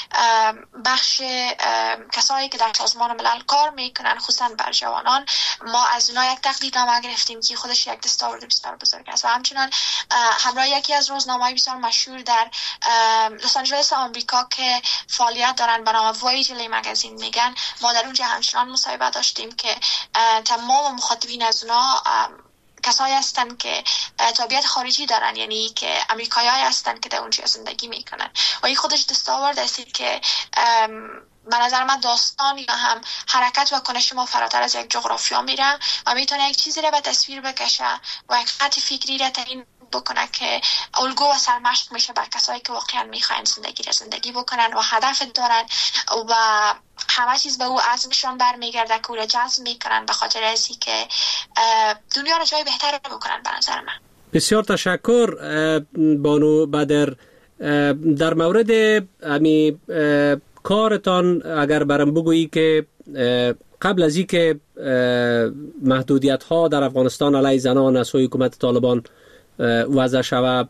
بخش کسایی که در سازمان ملل کار میکنن خصوصا بر جوانان ما از اونها یک تقدیرنامه گرفتیم که خودش یک دستاورد بسیار بزرگ است. و همچنان همراه یکی از روزنامه‌های بسیار مشهور در لس آنجلس آمریکا که فعالیت دارن به نام وایجلی مگزین میگن، ما در اونجا همچنان مصاحبه داشتیم که تمام مخاطبین از اونها کسایی هستند که تابعیت خارجی دارن، یعنی که امریکایی هستند که در اونجا زندگی میکنن و این خودش دستاورد است که به نظر من داستان یا هم حرکت و کنش ما فراتر از یک جغرافیا میره و میتونه یک چیزی رو به تصویر بکشه و یک خط فکری رو تعیین بکنه که الگو و سرمشق میشه بر کسایی که واقعا میخواین زندگی رو زندگی بکنن و هدف دارن و همه چیز به او عزمشان برمیگرده که او را جذب میکنن به خاطر ازی که دنیا رو جای بهتر بکنن. به نظر من بسیار تشکر بانو بدر. در مورد امی کارتان اگر برام بگویی که قبل از این که محدودیت ها در افغانستان علیه زنان از سوی حکومت طالبان وضع شود،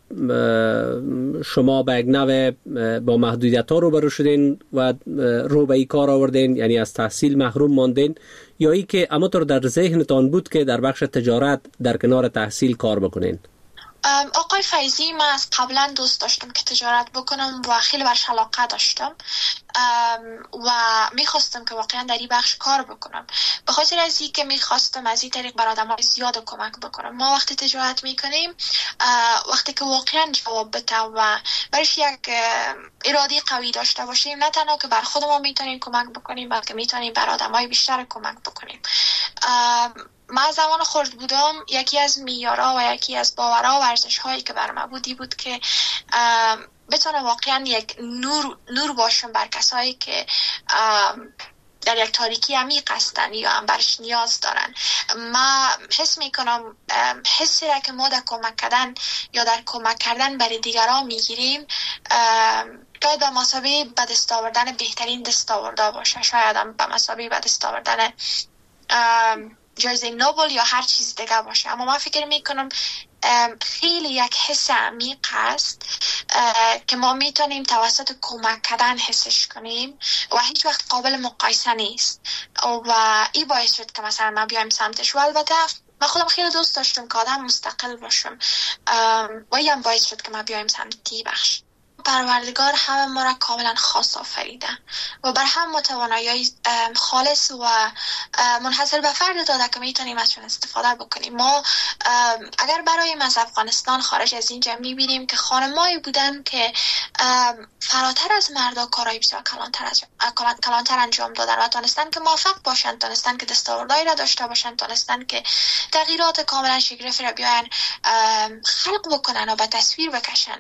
شما به یک نوع با محدودیت ها روبرو شدین و رو به این کار آوردین، یعنی از تحصیل محروم ماندین، یا ای که همانطور در ذهنتان بود که در بخش تجارت در کنار تحصیل کار بکنین؟ آقای فیضی، من از قبلا دوست داشتم که تجارت بکنم و خیلی برش علاقه داشتم و میخواستم که واقعا در این بخش کار بکنم، به خاطر از این که میخواستم از این طریق بر آدم‌های زیاد کمک بکنم. ما وقتی تجارت میکنیم وقتی که واقعا جواب بده و برش یک اراده قوی داشته باشیم، نه تنها که بر خودمون میتونیم کمک بکنیم بلکه میتونیم بر آدم‌های بیشتر کمک بکنیم. من زمان خرد بودم یکی از میارا و یکی از باورها و ارزش‌هایی که بر من بودی بود که بتونه واقعا یک نور نور باشم بر کسایی که در یک تاریکی عمیق هستن یا هم برش نیاز دارن. ما حس میکنم حسی را که ما در کمک کردن یا در کمک کردن برای دیگران میگیریم شاید به مسابقه به دست آوردن بهترین دستاوردا باشه، شاید هم به مسابقه به دست آوردن جایزه نوبل یا هر چیز دیگه باشه. اما من فکر میکنم خیلی یک حس عمیق هست که ما میتونیم توسط کمک کردن حسش کنیم و هیچ وقت قابل مقایسه نیست و این باعث شد که مثلا ما بیایم سمتش. و البته من خودم خیلی دوست داشتم که آدم مستقل باشم و این هم باعث شد که ما بیایم سمتی بخش. پروردگار همه ما را کاملا خاص آفریده و بر هم ما توانایی خالص و منحصر به فرد داده که میتونیم ازشون استفاده بکنیم. ما اگر برایم از افغانستان خارج از اینجا میبینیم که خانمایی بودن که فراتر از مردا کارهای بسیار کلانتر, از... کلانتر انجام دادن و تانستن که موفق باشن، تانستن که دستاوردهایی را داشته باشن، تانستن که تغییرات کاملا شگرفی را بیاین خلق بکنن و به تصویر بکشن.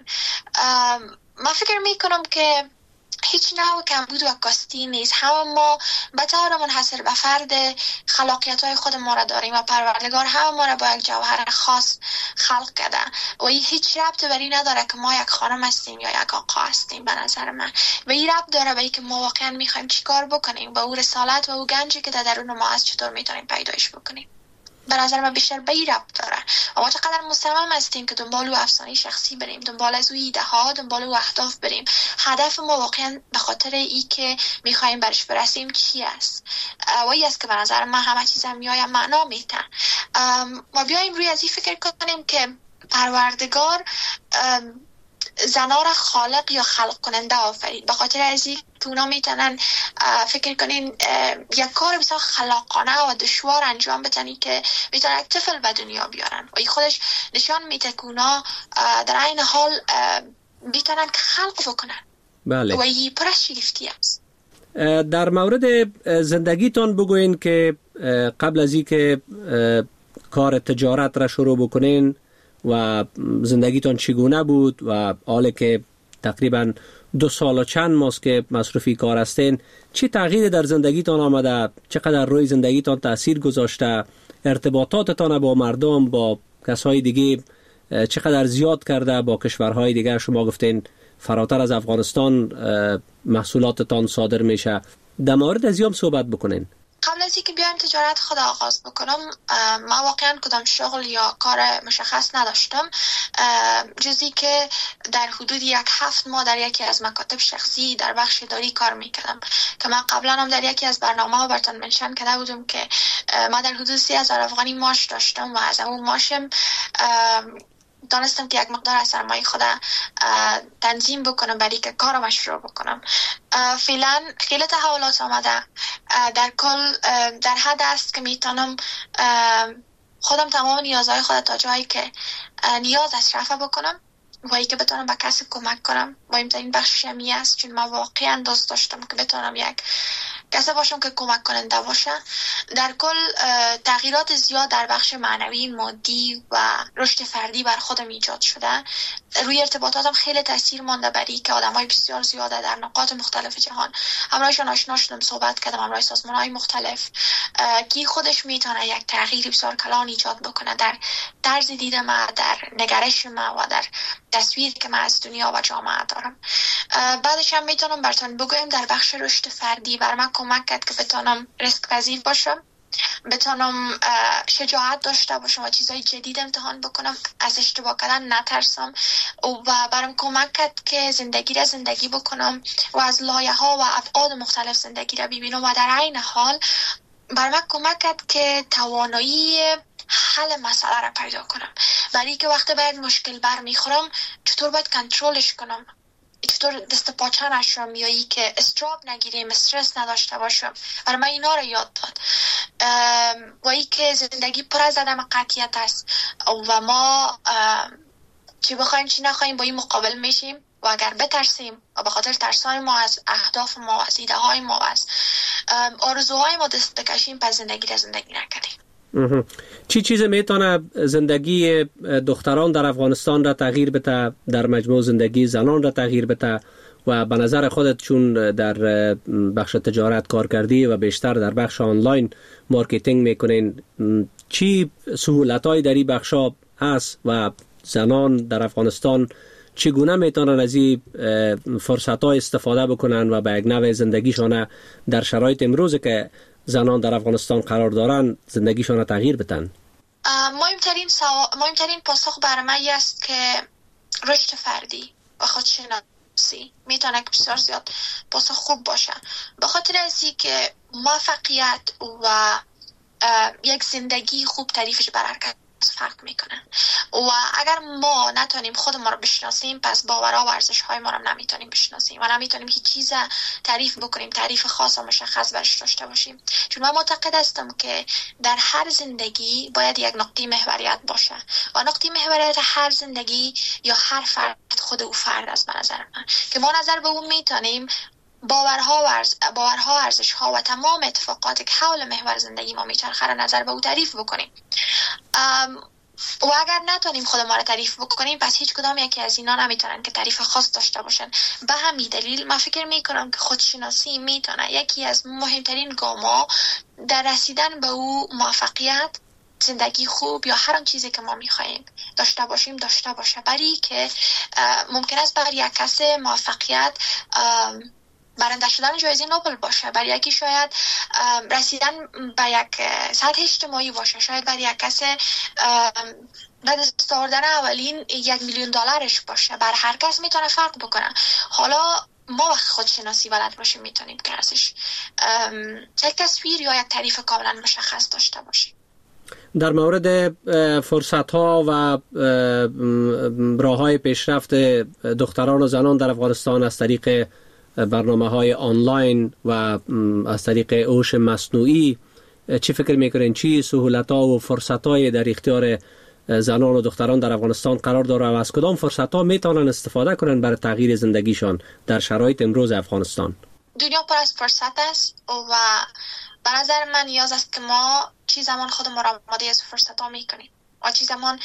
من فکر میکنم که هیچ نوع کمبود و کاستی نیست. همه ما به طور منحصر به فرد خلاقیت های خود ما را داریم و پروردگار همه ما را با یک جوهر خاص خلق کرده و این هیچ ربط به این نداره که ما یک خانم هستیم یا یک آقا هستیم. به نظر من و این ربط داره به اینکه ما واقعا میخوایم چیکار بکنیم و او رسالت و او گنجی که در درون ما هست چطور میتونیم پیدایش بکنیم. به نظر من بیشتر به این ربط داره و ما چقدر مصمم هستیم که دنبال او افسانه شخصی بریم، دنبال از او ایده ها، دنبال او اهداف بریم. هدف ما واقعا به خاطر ای که میخوایم برش برسیم چی است و این است که به نظر من همه چیز هم میایم معنا میتن. ما بیایم روی از این فکر کنیم که پروردگار زنا را خالق یا خلق کننده آفرید به خاطر از این که اونا میتونن فکر کنین یک کار بسیار خلاقانه و دشوار انجام بدن که میتونن یک طفل به دنیا بیارن و این خودش نشان میده که اونا در این حال میتونن که خلق بکنن. بله. و این پر از شگفتی است. در مورد زندگیتان بگوین که قبل از این که کار تجارت را شروع بکنین و زندگیتان چگونه بود و حالا که تقریبا دو سال و چند ماست که مصروفی کار هستین، چی تغییر در زندگیتان آمده؟ چقدر روی زندگیتان تأثیر گذاشته؟ ارتباطاتتان با مردم، با کسای دیگه چقدر زیاد کرده؟ با کشورهای دیگه شما گفتین فراتر از افغانستان محصولاتتان صادر میشه. در مورد از هم صحبت بکنین. قبل از اینکه بیایم تجارت خود آغاز بکنم، من واقعا کدام شغل یا کار مشخص نداشتم جزی که در حدود یک هفت ماه در یکی از مکاتب شخصی در بخش اداری کار میکردم که من قبلا هم در یکی از برنامه ها براتون منشن کرده بودم که من در حدود سی هزار افغانی معاش داشتم و از اون معاشم دانستم که یک مقدار از سرمایه خودم تنظیم بکنم برای که کارم شروع بکنم. فعلا خیلی تحولات آمده. در کل در حد است که میتونم خودم تمام نیازهای خودم تا جایی که نیاز است رفع بکنم و ای که بتونم به کسی کمک کنم. مهمترین بخش شمی است چون من واقعا دوست داشتم که بتونم یک کسی باشم که کمک کننده باشه. در کل تغییرات زیاد در بخش معنوی، مادی و رشد فردی بر خودم ایجاد شده. روی ارتباطاتم خیلی تاثیر مانده برای که آدمای بسیار زیاده در نقاط مختلف جهان همراهشون آشنا شدم، صحبت کردم، همراه سازمان‌های مختلف که خودش میتونه یک تغییر بسیار کلان ایجاد بکنه در طرز دید من، در نگرش من و در تصویر که من از دنیا و جامعه دارم. بعدش هم میتونم براتون بگویم در بخش رشد فردی بر من کمک کرد که بتونم ریسک پذیر باشم، بتونم شجاعت داشته باشم و چیزای جدید امتحان بکنم، از اشتباه کردن نترسم و برام کمک کرد که زندگی را زندگی بکنم و از لایه ها و ابعاد مختلف زندگی را ببینم و در عین حال بر من کمک کرد که توانایی حل مسئله را پیدا کنم، برای که وقتی باید مشکل بر میخورم چطور باید کنترلش کنم، چطور دست پاچه نشم یا ای که استراب نگیریم، استرس نداشته باشم. برای من اینا رو یاد داد و ای که زندگی پر از عدم قطعیت است و ما چی بخوایم چی نخوایم با این مقابل میشیم و اگر بترسیم و به خاطر ترسای ما از اهداف ما، از ایده های ما، از آرزوهای ما دست بکشیم، پس زندگی را زندگی نکنیم. چی چیز میتونه زندگی دختران در افغانستان را تغییر بده، در مجموع زندگی زنان را تغییر بده و به نظر خودت چون در بخش تجارت کار کردی و بیشتر در بخش آنلاین مارکتینگ میکنین، چی سهولت‌های در این بخش هست و زنان در افغانستان چگونه میتونن از این فرصت‌ها استفاده بکنن و به یک نوع زندگیشان در شرایط امروز که زنان در افغانستان قرار دارن زندگیشان تغییر بدن؟ مهمترین سوا... مهمترین پاسخ برای من است که رشد فردی و خودشناسی میتونه که بسیار زیاد پاسخ خوب باشه، به خاطر از که موفقیت و یک زندگی خوب تعریفش بر هر کس فرق میکنه و اگر ما نتونیم خود ما رو بشناسیم پس باورها و ارزش های ما رو نمیتونیم بشناسیم و نمیتونیم هیچ چیز تعریف بکنیم، تعریف خاص و مشخص برش داشته باشیم. چون من معتقد هستم که در هر زندگی باید یک نقطه محوریت باشه و نقطه محوریت هر زندگی یا هر فرد خود او فرد است. به نظر من که ما نظر به اون میتونیم باورها و ارز... باورها ارزش‌ها و تمام اتفاقاتی که حول محور زندگی ما میچرخه را نظر به او تعریف بکنیم ام... و اگر نتونیم خود ما را تعریف بکنیم پس هیچ کدام یکی از اینا نمیتونن که تعریف خاص داشته باشن. به همین دلیل من فکر میکنم که خودشناسی میتونه یکی از مهمترین گام‌ها در رسیدن به او موفقیت، زندگی خوب یا هر آن چیزی که ما میخوایم داشته باشیم داشته باشه. برای که ممکن است برای یک کس موفقیت برنده شدن جایزه نوبل باشه، برای یکی شاید رسیدن به یک سطح اجتماعی باشه، شاید برای یک کس به دست آوردن اولین یک میلیون دلارش باشه. بر هر کس میتونه فرق بکنه. حالا ما وقت خودشناسی بلد باشیم میتونیم که ازش یک تصویر یا یک تعریف کاملا مشخص داشته باشیم. در مورد فرصت ها و راه های پیشرفت دختران و زنان در افغانستان از طریق برنامه های آنلاین و از طریق هوش مصنوعی چی فکر میکنین؟ چی سهولت ها و فرصت های در اختیار زنان و دختران در افغانستان قرار داره و از کدام فرصت ها میتونن استفاده کنن برای تغییر زندگیشان در شرایط امروز افغانستان؟ دنیا پر از فرصت است و به نظر من نیاز است که ما چی زمان خود ما را آماده از فرصت ها میکنیم و چی زمان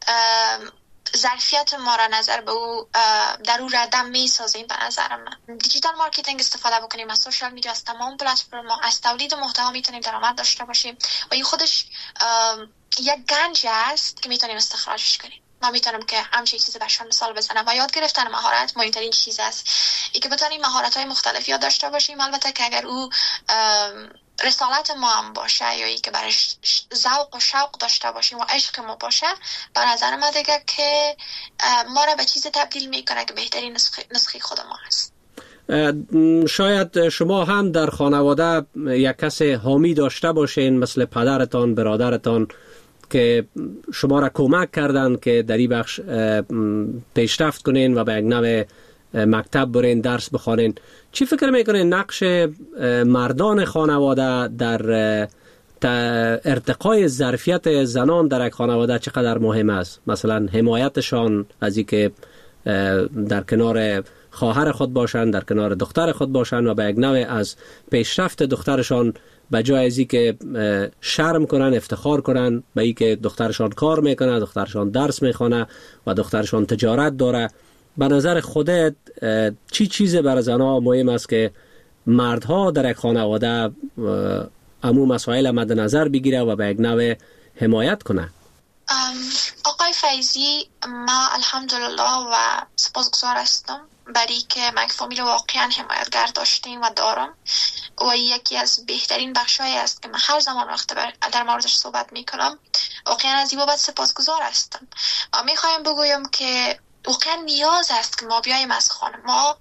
ظرفیت ما را نظر به او در او ردم می سازیم. به نظر من دیجیتال مارکتینگ استفاده بکنیم، از سوشال میدیا، از تمام پلتفرم ها، از تولید محتوا میتونیم درآمد داشته باشیم و این خودش یک گنج است که میتونیم استخراجش کنیم. من میتونم که همچین چیزی برشان مثال بزنم و یاد گرفتن مهارت مهمترین چیز است. ای که بتونیم مهارت های مختلف یاد داشته باشیم، البته که اگر او رسالت ما هم باشه یا ای که برش ذوق و شوق داشته باشیم و عشق ما باشه، به نظر من دیگه که ما را به چیز تبدیل میکنه که بهترین نسخه خود ما هست. شاید شما هم در خانواده یک کس حامی داشته باشین مثل پدرتان، برادرتان که شما را کمک کردن که در این بخش پیشرفت کنین و به یک نوع مکتب برین، درس بخوانین. چی فکر میکنین نقش مردان خانواده در ارتقای ظرفیت زنان در یک خانواده چقدر مهم است؟ مثلا حمایتشان از این که در کنار خواهر خود باشند، در کنار دختر خود باشند و به یک نوع از پیشرفت دخترشان به جای از این که شرم کنن افتخار کنن به این که دخترشان کار میکنه، دخترشان درس میخونه و دخترشان تجارت داره. به نظر خودت چی چیز برای زنها مهم است که مردها در یک خانواده امو مسائل مد نظر بگیره و به یک نوع حمایت کنه؟ آقای فیضی، ما الحمدلله و سپاسگزار هستم برای که من فامیل واقعا حمایتگر داشتیم و دارم و یکی از بهترین بخشایی است که من هر زمان وقت در موردش صحبت میکنم. واقعا از این بابت سپاسگزار هستم و میخوایم بگویم که واقعا نیاز است که ما بیاییم از خانم ما،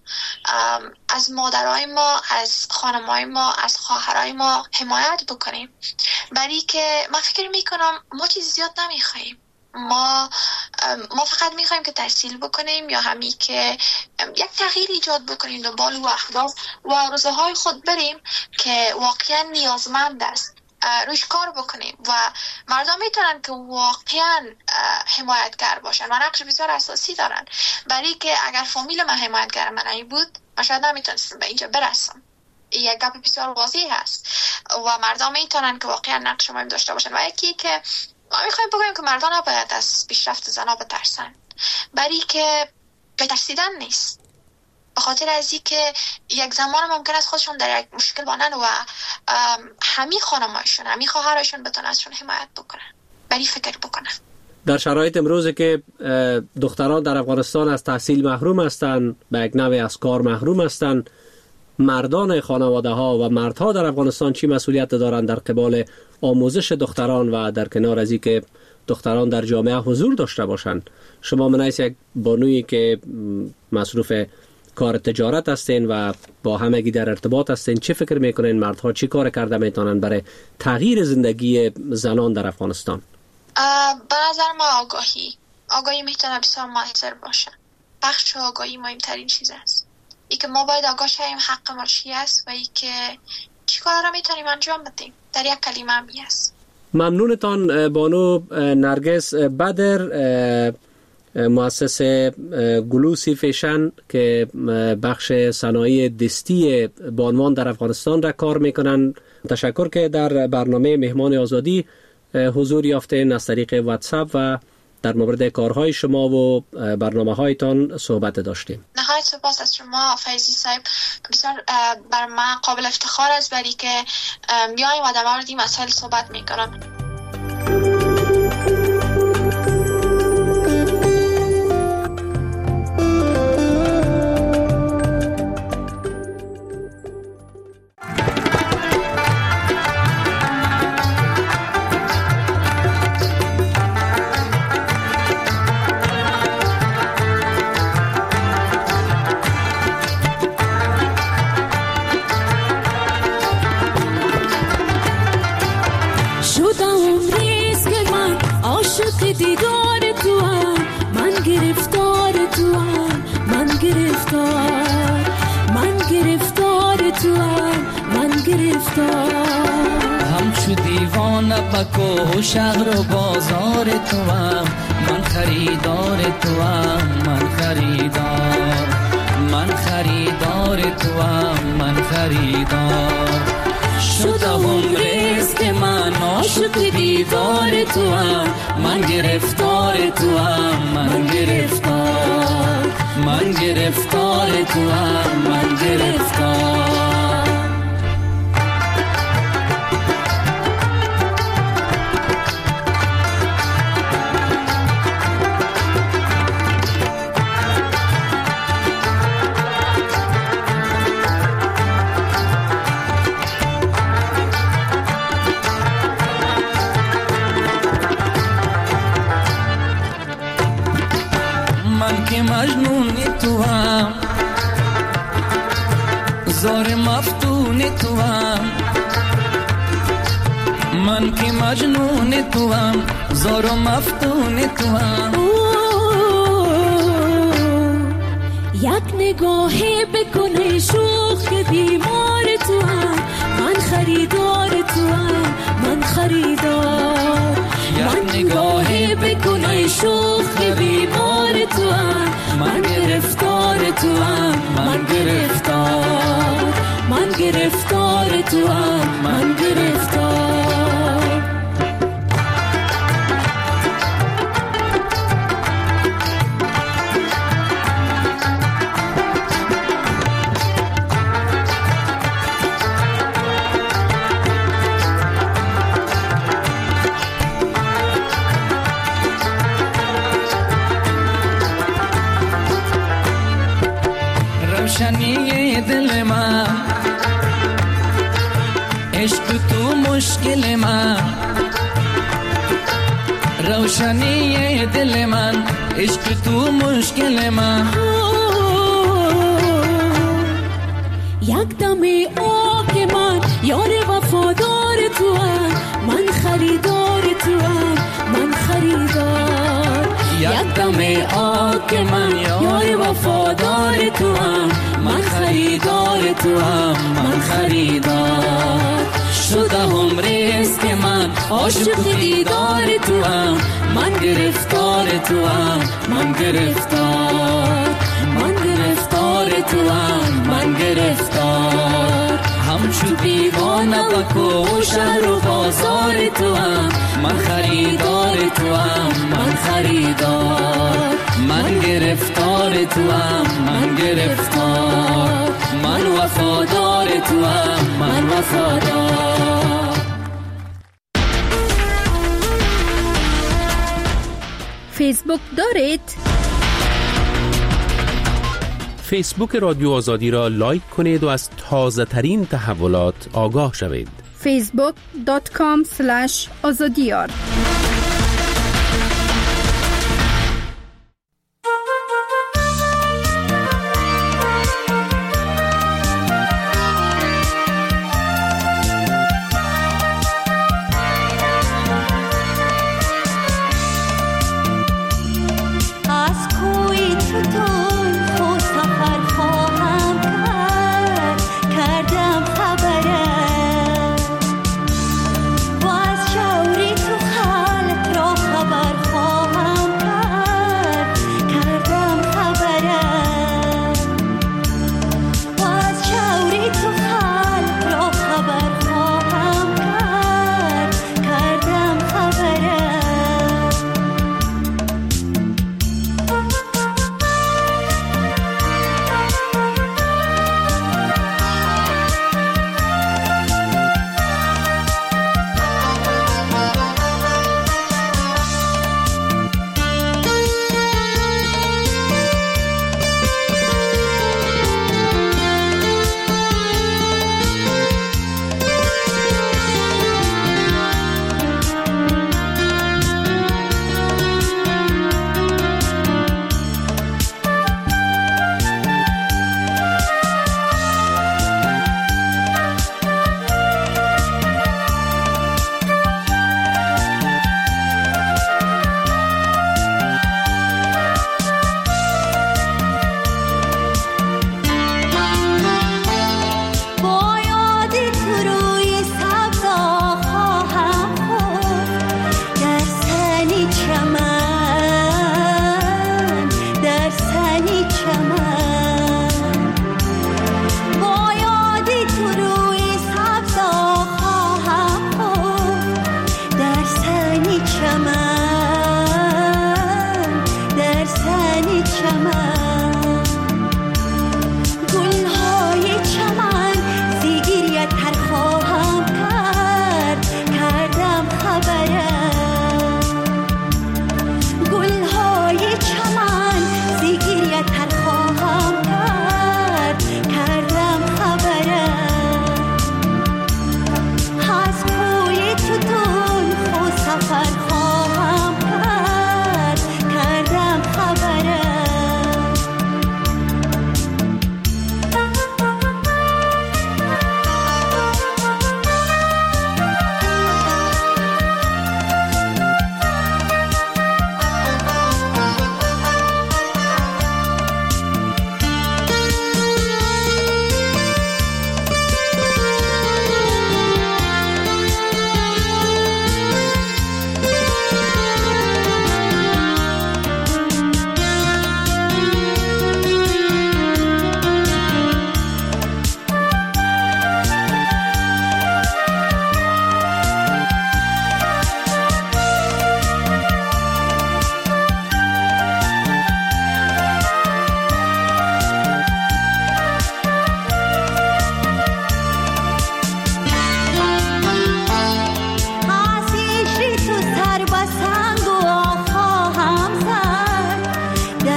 از مادرای ما، از خانمای ما، از خواهرای ما حمایت بکنیم، برای که من فکر میکنم ما چیز زیاد نمیخوایم. ما ما فقط میخوایم که تحصیل بکنیم یا همی که یک تغییر ایجاد بکنیم، دنبال و اهداف و آرزوهای خود بریم که واقعا نیازمند است روش کار بکنیم و مردم میتونن که واقعا حمایتگر باشن و نقش بسیار اساسی دارن، برای که اگر فامیل من حمایتگر من ای بود من شاید نمیتونستم به اینجا برسم. یک گپ بسیار واضح هست و مردم میتونن که واقعا نقش مهم داشته باشن و یکی که ما میخوایم بگویم که مردان نباید از پیشرفت زنها بترسن، برای که بترسیدن نیست، به خاطر از این که یک زمان ممکن است خودشون در یک مشکل بانن و همین خانمایشون، همین خواهرایشون بتونن ازشون حمایت بکنن، برای فکر بکنن. در شرایط امروزه که دختران در افغانستان از تحصیل محروم هستند، به یک نوع از کار محروم هستند، مردان خانواده ها و مردها در افغانستان چی مسئولیت دارند در قبال آموزش دختران و در کنار از این که دختران در جامعه حضور داشته باشند. شما من از یک بانویی که مصروف کار تجارت هستین و با همگی در ارتباط هستین، چه فکر میکنین مردها چی کار کرده میتونن برای تغییر زندگی زنان در افغانستان؟ به نظر ما آگاهی آگاهی میتونه بسیار موثر باشه. بخش آگاهی مهمترین چیز است. ای که ما باید آگاه شویم حق ما چی است و ای که چی کار را میتونیم انجام بدیم. در یک کلمه هم است. ممنونتان بانو نرگس بدر، مؤسس گلوسی فیشن که بخش صنایع دستی بانوان در افغانستان را کار میکنن. تشکر که در برنامه مهمان آزادی حضور یافتین از طریق واتساپ و در مورد کارهای شما و برنامه هایتان صحبت داشتیم. نهایت سپاس از شما فیضی صاحب. بسیار بر من قابل افتخار است برای که میایم و در مورد این مسائل صحبت میکنم. همچو دیوانه بکو شهر و بازار تو هم، من خریدار تو هم، من خریدار من خریدار تو هم، من خریدار شدم رزق من عاشق دیدار تو هم، من گرفتار تو هم، من گرفتار من گرفتار تو هم، من گرفتار. مجنون تو هم زار مفتون تو هم، من که مجنون تو هم زار مفتون تو هم. یک نگاهی بکنه شوخ بیمار تو هم، من خریدار تو هم، من خریدار. یک نگاهی بکنه شوخ بیمار تو هم، من گرفتار تو هم، من گرفتار من گرفتار تو هم، من گرفتار. روشنی دل من عشق تو مشکل من، روشنی دل من عشق تو مشکل من. یک دم آک من یار وفادار تو هم، من خریدار تو هم، من خریدار. یک دم آک من یار وفادار تو هم، من خریدار تو هم، من خریدار شدم رزق من عاشق دیدار تو هم، من گرفتار تو هم، من گرفتار من گرفتار تو هم، من گرفتار. همچو دیوانه بکو شهر و بازار تو هم، من خریدار تو هم، من خریدار. من گرفتار تو هم، من گرفتار. من وفادار تو هم، من وفادار. فیسبوک دارید؟ فیسبوک رادیو آزادی را لایک کنید و از تازه ترین تحولات آگاه شوید. فیسبوک دات کام سلش آزادیار. چمن گلهای چمن زیگیریت تر خواهم کرد کردم خبرم گلهای چمن زیگیریت تر خواهم کرد کردم خبرم از کوی توتون خو سفر خواهم کرد کردم خبرم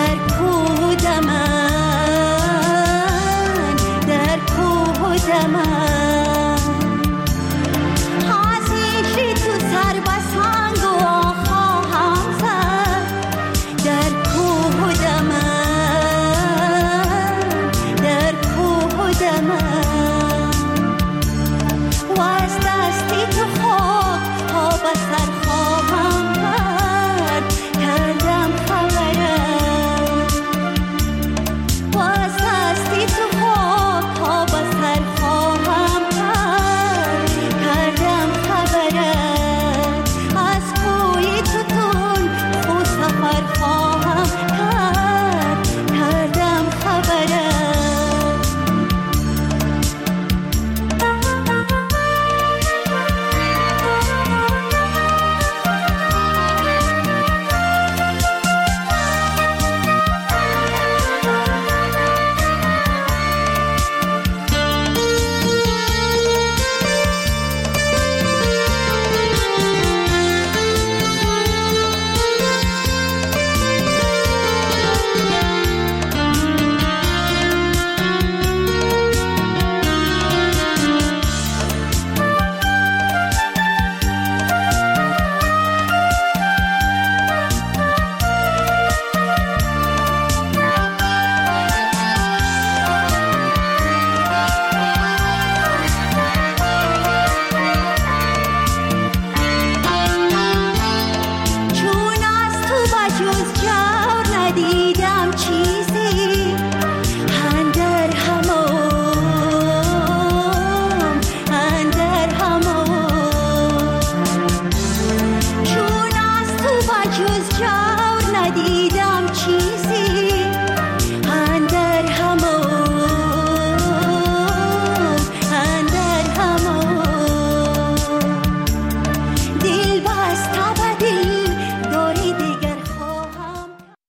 من در کوه و دمن